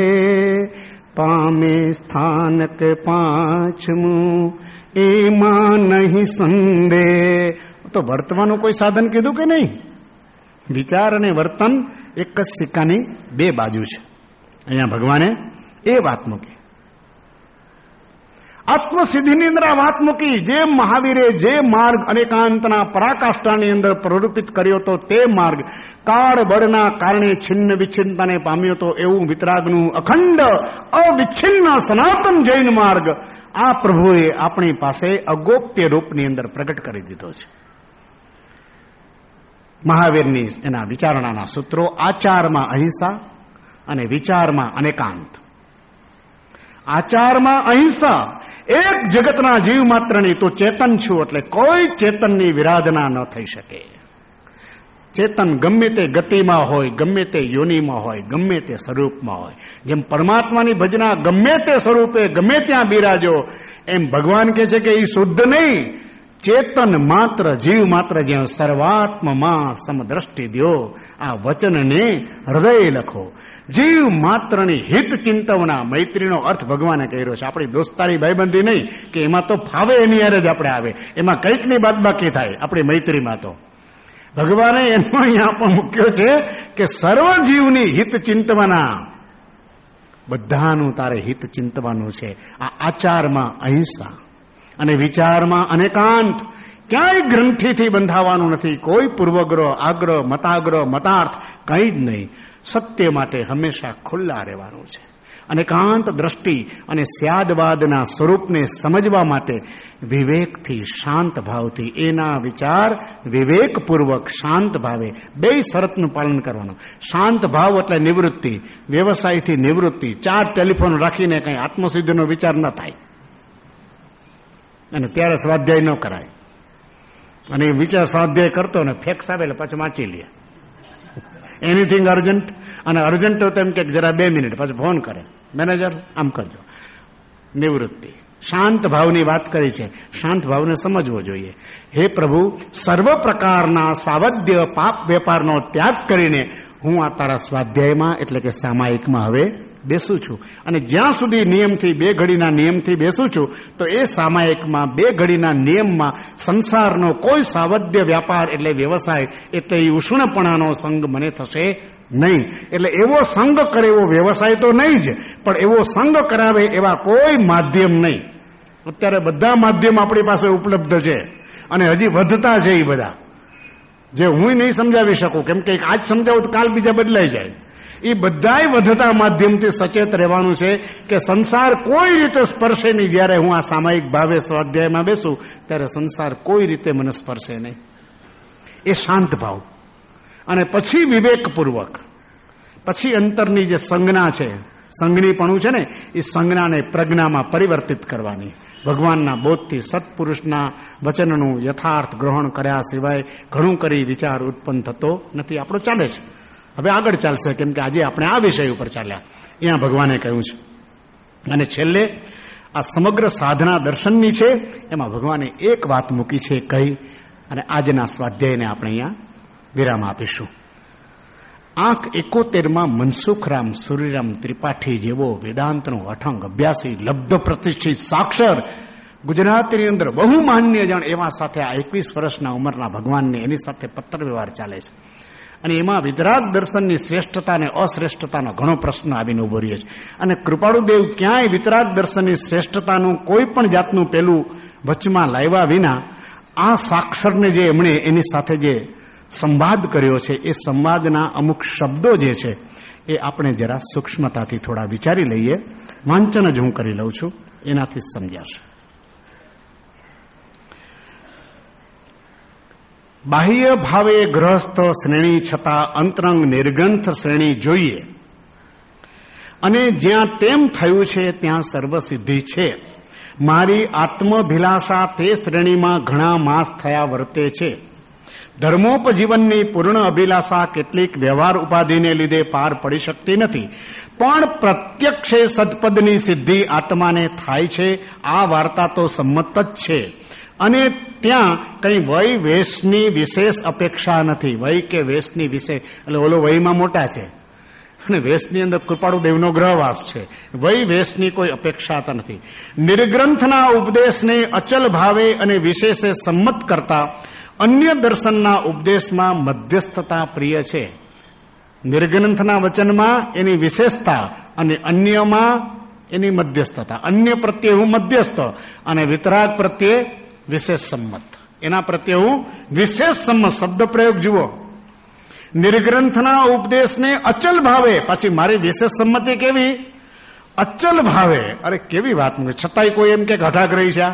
પામે સ્થાનક પાંચમું એમાં નહીં સંદેહ. તો વર્તવાનું કોઈ સાધન કીધું કે નહીં? વિચાર અને વર્તન એક જ સિક્કાની બે બાજુ છે. અહીંયા ભગવાને એ વાત મૂકી. આત્મસિદ્ધિની અંદર આ વાત મૂકી. જે મહાવીરે જે માર્ગ અનેકાંતના પરાકાષ્ઠાની અંદર પ્રરૂપિત કર્યો હતો તે માર્ગ કાળ બળના કારણે છિન્ન વિચ્છિન્નતાને પામ્યો હતો, એવું વિતરાગનું અખંડ અવિચ્છિન્ન સનાતન જૈન માર્ગ આ પ્રભુએ આપણી પાસે અગોપ્ય રૂપની અંદર પ્રગટ કરી દીધો છે. મહાવીરની એના વિચારણાના સૂત્રો આચારમાં અહિંસા અને વિચારમાં અનેકાંત. આચારમાં અહિંસા, એક જગતના જીવ માત્રની તો ચેતન છું એટલે કોઈ ચેતનની વિરાધના ન થઈ શકે. ચેતન ગમે તે ગતિમાં હોય, ગમે તે યોનિમાં હોય, ગમે તે સ્વરૂપમાં હોય. જેમ પરમાત્માની ભજના ગમે તે સ્વરૂપે ગમે ત્યાં બિરાજો, એમ ભગવાન કહે છે કે એ શુદ્ધ નહીં, ચેતન માત્ર, જીવ માત્ર જ્યાં સર્વાત્મમાં સમદ્રષ્ટિ દ્યો. આ વચનને હૃદય લખો. જીવ માત્રની હિત ચિંતવના. મૈત્રીનો અર્થ ભગવાને કર્યો છે. આપણી દોસ્તારી ભાઈબંધી નહીં કે એમાં તો ફાવે એની યારે જ આપણે આવે, એમાં કંઈકની બાદબાકી થાય આપણી મૈત્રીમાં. તો ભગવાને એનો અહીંયા પણ મૂક્યો છે કે સર્વ જીવની હિત ચિંતવના. બધાનું તારે હિત ચિંતવાનું છે. આ આચારમાં અહિંસા અને વિચારમાં અનેકાંત. ક્યાંય ગ્રંથિથી બંધાવાનું નથી. કોઈ પૂર્વગ્રહ, આગ્રહ, મતાગ્રહ, મતાર્થ કંઈ જ નહીં. સત્ય માટે હંમેશા ખુલ્લા રહેવાનું છે. અને એકાંત દ્રષ્ટિ અને સ્યાદવાદના સ્વરૂપને સમજવા માટે વિવેકથી, શાંત ભાવથી, એના વિચાર વિવેકપૂર્વક શાંત ભાવે બે શરતનું પાલન કરવાનું. શાંત ભાવ એટલે નિવૃત્તિ, વ્યવસાયથી નિવૃત્તિ. ચાર ટેલિફોન રાખીને કંઈ આત્મસિદ્ધિનો વિચાર ન થાય અને ત્યારે સ્વાધ્યાય ન કરાય. અને વિચાર સ્વાધ્યાય કરતો ને ફેક્સ આવે એટલે પાછું વાંચી લે. એનીથિંગ અર્જન્ટ, અને અર્જન્ટ તો એમ કે જરા બે મિનિટ પછી ફોન કરે, મેનેજર આમ કરજો. નિવૃત્તિ, શાંત ભાવની વાત કરી છે. શાંત ભાવને સમજવો જોઈએ. હે પ્રભુ, સર્વ પ્રકારના સાવધ્ય પાપ વેપારનો ત્યાગ કરીને હું આ તારા સ્વાધ્યાયમાં એટલે કે સામાયિકમાં હવે બેસું છું. અને જ્યાં સુધી નિયમથી, બે ઘડીના નિયમથી બેસું છું, તો એ સામાયિકમાં, બે ઘડીના નિયમમાં સંસારનો કોઈ સાવધ્ય વ્યાપાર એટલે વ્યવસાય એટલે એ ઉષ્ણપણાનો સંગ મને થશે નહીં. એટલે એવો સંગ કરે એવો વ્યવસાય તો નહીં જ, પણ એવો સંગ કરાવે એવા કોઈ માધ્યમ નહીં. અત્યારે બધા માધ્યમ આપણી પાસે ઉપલબ્ધ છે અને હજી વધતા છે. એ બધા જે હું નહીં સમજાવી શકું, કેમ કે આજ સમજાવું તો કાલ બીજા બદલાઈ જાય. એ બધાય વધતા માધ્યમથી સચેત રહેવાનું છે કે સંસાર કોઈ રીતે સ્પર્શે નહીં. જ્યારે હું આ સામાયિક ભાવે સ્વાધ્યાયમાં બેસું ત્યારે સંસાર કોઈ રીતે મને સ્પર્શે નહીં. એ શાંત ભાવ. અને પછી વિવેકપૂર્વક, પછી અંતરની જે સંજ્ઞા છે, સંજ્ઞીપણું છે ને, એ સંજ્ઞાને પ્રજ્ઞામાં પરિવર્તિત કરવાની. ભગવાનના બોધથી, સત્પુરુષના વચનનું યથાર્થ ગ્રહણ કર્યા સિવાય ઘણું કરી વિચાર ઉત્પન્ન થતો નથી. આપણો ચાલે છે, હવે આગળ ચાલશે, કેમ કે આજે આપણે આ વિષય ઉપર ચાલ્યા. અહીંયા ભગવાને કહ્યું છે. અને છેલ્લે આ સમગ્ર સાધના દર્શનની છે, એમાં ભગવાને એક વાત મૂકી છે કહી અને આજના સ્વાધ્યાયને આપણે અહીંયા વિરામ આપીશું. આંખ એકોતેરમાં મનસુખરામ સૂર્યરામ ત્રિપાઠી જેવો વેદાંતનો અઠંગ અભ્યાસી, લબ્ધ પ્રતિષ્ઠિત સાક્ષર ગુજરાતીની અંદર બહુ માન્ય જણ એવા સાથે આ એકવીસ વર્ષના ઉંમરના ભગવાનને એની સાથે પત્ર વ્યવહાર ચાલે છે. અને એમાં વિતરાગ દર્શનની શ્રેષ્ઠતા અને અશ્રેષ્ઠતાનો ઘણો પ્રશ્ન આવીને ઉભો રહ્યો છે. અને કૃપાળુદેવ ક્યાંય વિતરાગ દર્શનની શ્રેષ્ઠતાનું કોઈ પણ જાતનું પેલું વચમાં લાવ્યા વિના આ સાક્ષરને જે એમણે એની સાથે જે સંવાદ કર્યો છે, એ સંવાદના અમુક શબ્દો જે છે એ આપણે જરા સૂક્ષ્મતાથી થોડા વિચારી લઈએ. વાંચન જ હું કરી લઉં છું, એનાથી સમજાશે. બાહ્ય ભાવે ગ્રહસ્થ શ્રેણી છતાં અંતરંગ નિર્ગ્રંથ શ્રેણી જોઈએ. અને જ્યાં તેમ થયું છે ત્યાં સર્વસિદ્ધિ છે. મારી આત્મભિલાષા તે શ્રેણીમાં ઘણા માસ થયા વર્તે છે. ધર્મોપજીવનની પૂર્ણ અભિલાષા કેટલીક વ્યવહાર ઉપાધિને લીધે પાર પડી શકતી નથી, પણ પ્રત્યક્ષે સદપદની સિદ્ધિ આત્માને થાય છે. આ વાર્તા તો સંમત જ છે. અને ત્યાં કઈ વય વેશની વિશેષ અપેક્ષા નથી. વય કે વેશની વિશેષ એટલે ઓલો વયમાં મોટા છે અને વેશની અંદર કૃપાળુદેવનો ગ્રહવાસ છે. વય વેશની કોઈ અપેક્ષા નથી. નિર્ગ્રંથના ઉપદેશને અચલ ભાવે અને વિશેષે સંમત કરતા અન્ય દર્શનના ઉપદેશમાં મધ્યસ્થતા પ્રિય છે. નિર્ગ્રંથના વચનમાં એની વિશેષતા અને અન્યમાં એની મધ્યસ્થતા. અન્ય પ્રત્યે હું મધ્યસ્થ અને વિતરાગ પ્રત્યે વિશેષ સંમત. એના પ્રત્યે હું વિશેષ સંમત. શબ્દ પ્રયોગ જુઓ. નિર્ગ્રંથના ઉપદેશને અચલ ભાવે, પછી મારી વિશેષ સંમતિ કેવી? અચલ ભાવે. અરે કેવી વાત મૂકે, છતાંય કોઈ એમ કે ઘટાગ્રહી છે.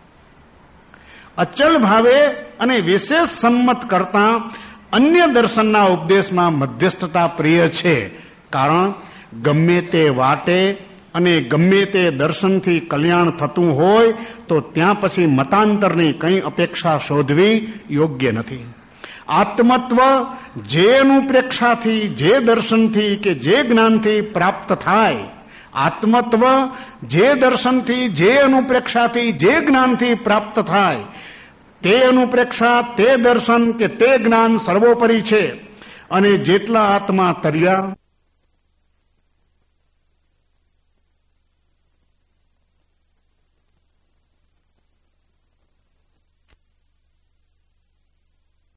અચલ ભાવે અને વિશેષ સંમત કરતા અન્ય દર્શનના ઉપદેશમાં મધ્યસ્થતા પ્રિય છે. કારણ ગમે તે વાટે અને ગમે તે દર્શનથી કલ્યાણ થતું હોય તો ત્યાં પછી મતાંતરની કંઈ અપેક્ષા શોધવી યોગ્ય નથી. આત્મત્વ જે અનુપ્રેક્ષાથી, જે દર્શનથી કે જે જ્ઞાનથી પ્રાપ્ત થાય, આત્મત્વ જે દર્શનથી, જે અનુપ્રેક્ષાથી, જે જ્ઞાનથી પ્રાપ્ત થાય, તે અનુપ્રેક્ષા, તે દર્શન કે તે જ્ઞાન સર્વોપરી છે. અને જેટલા આત્મા તર્યા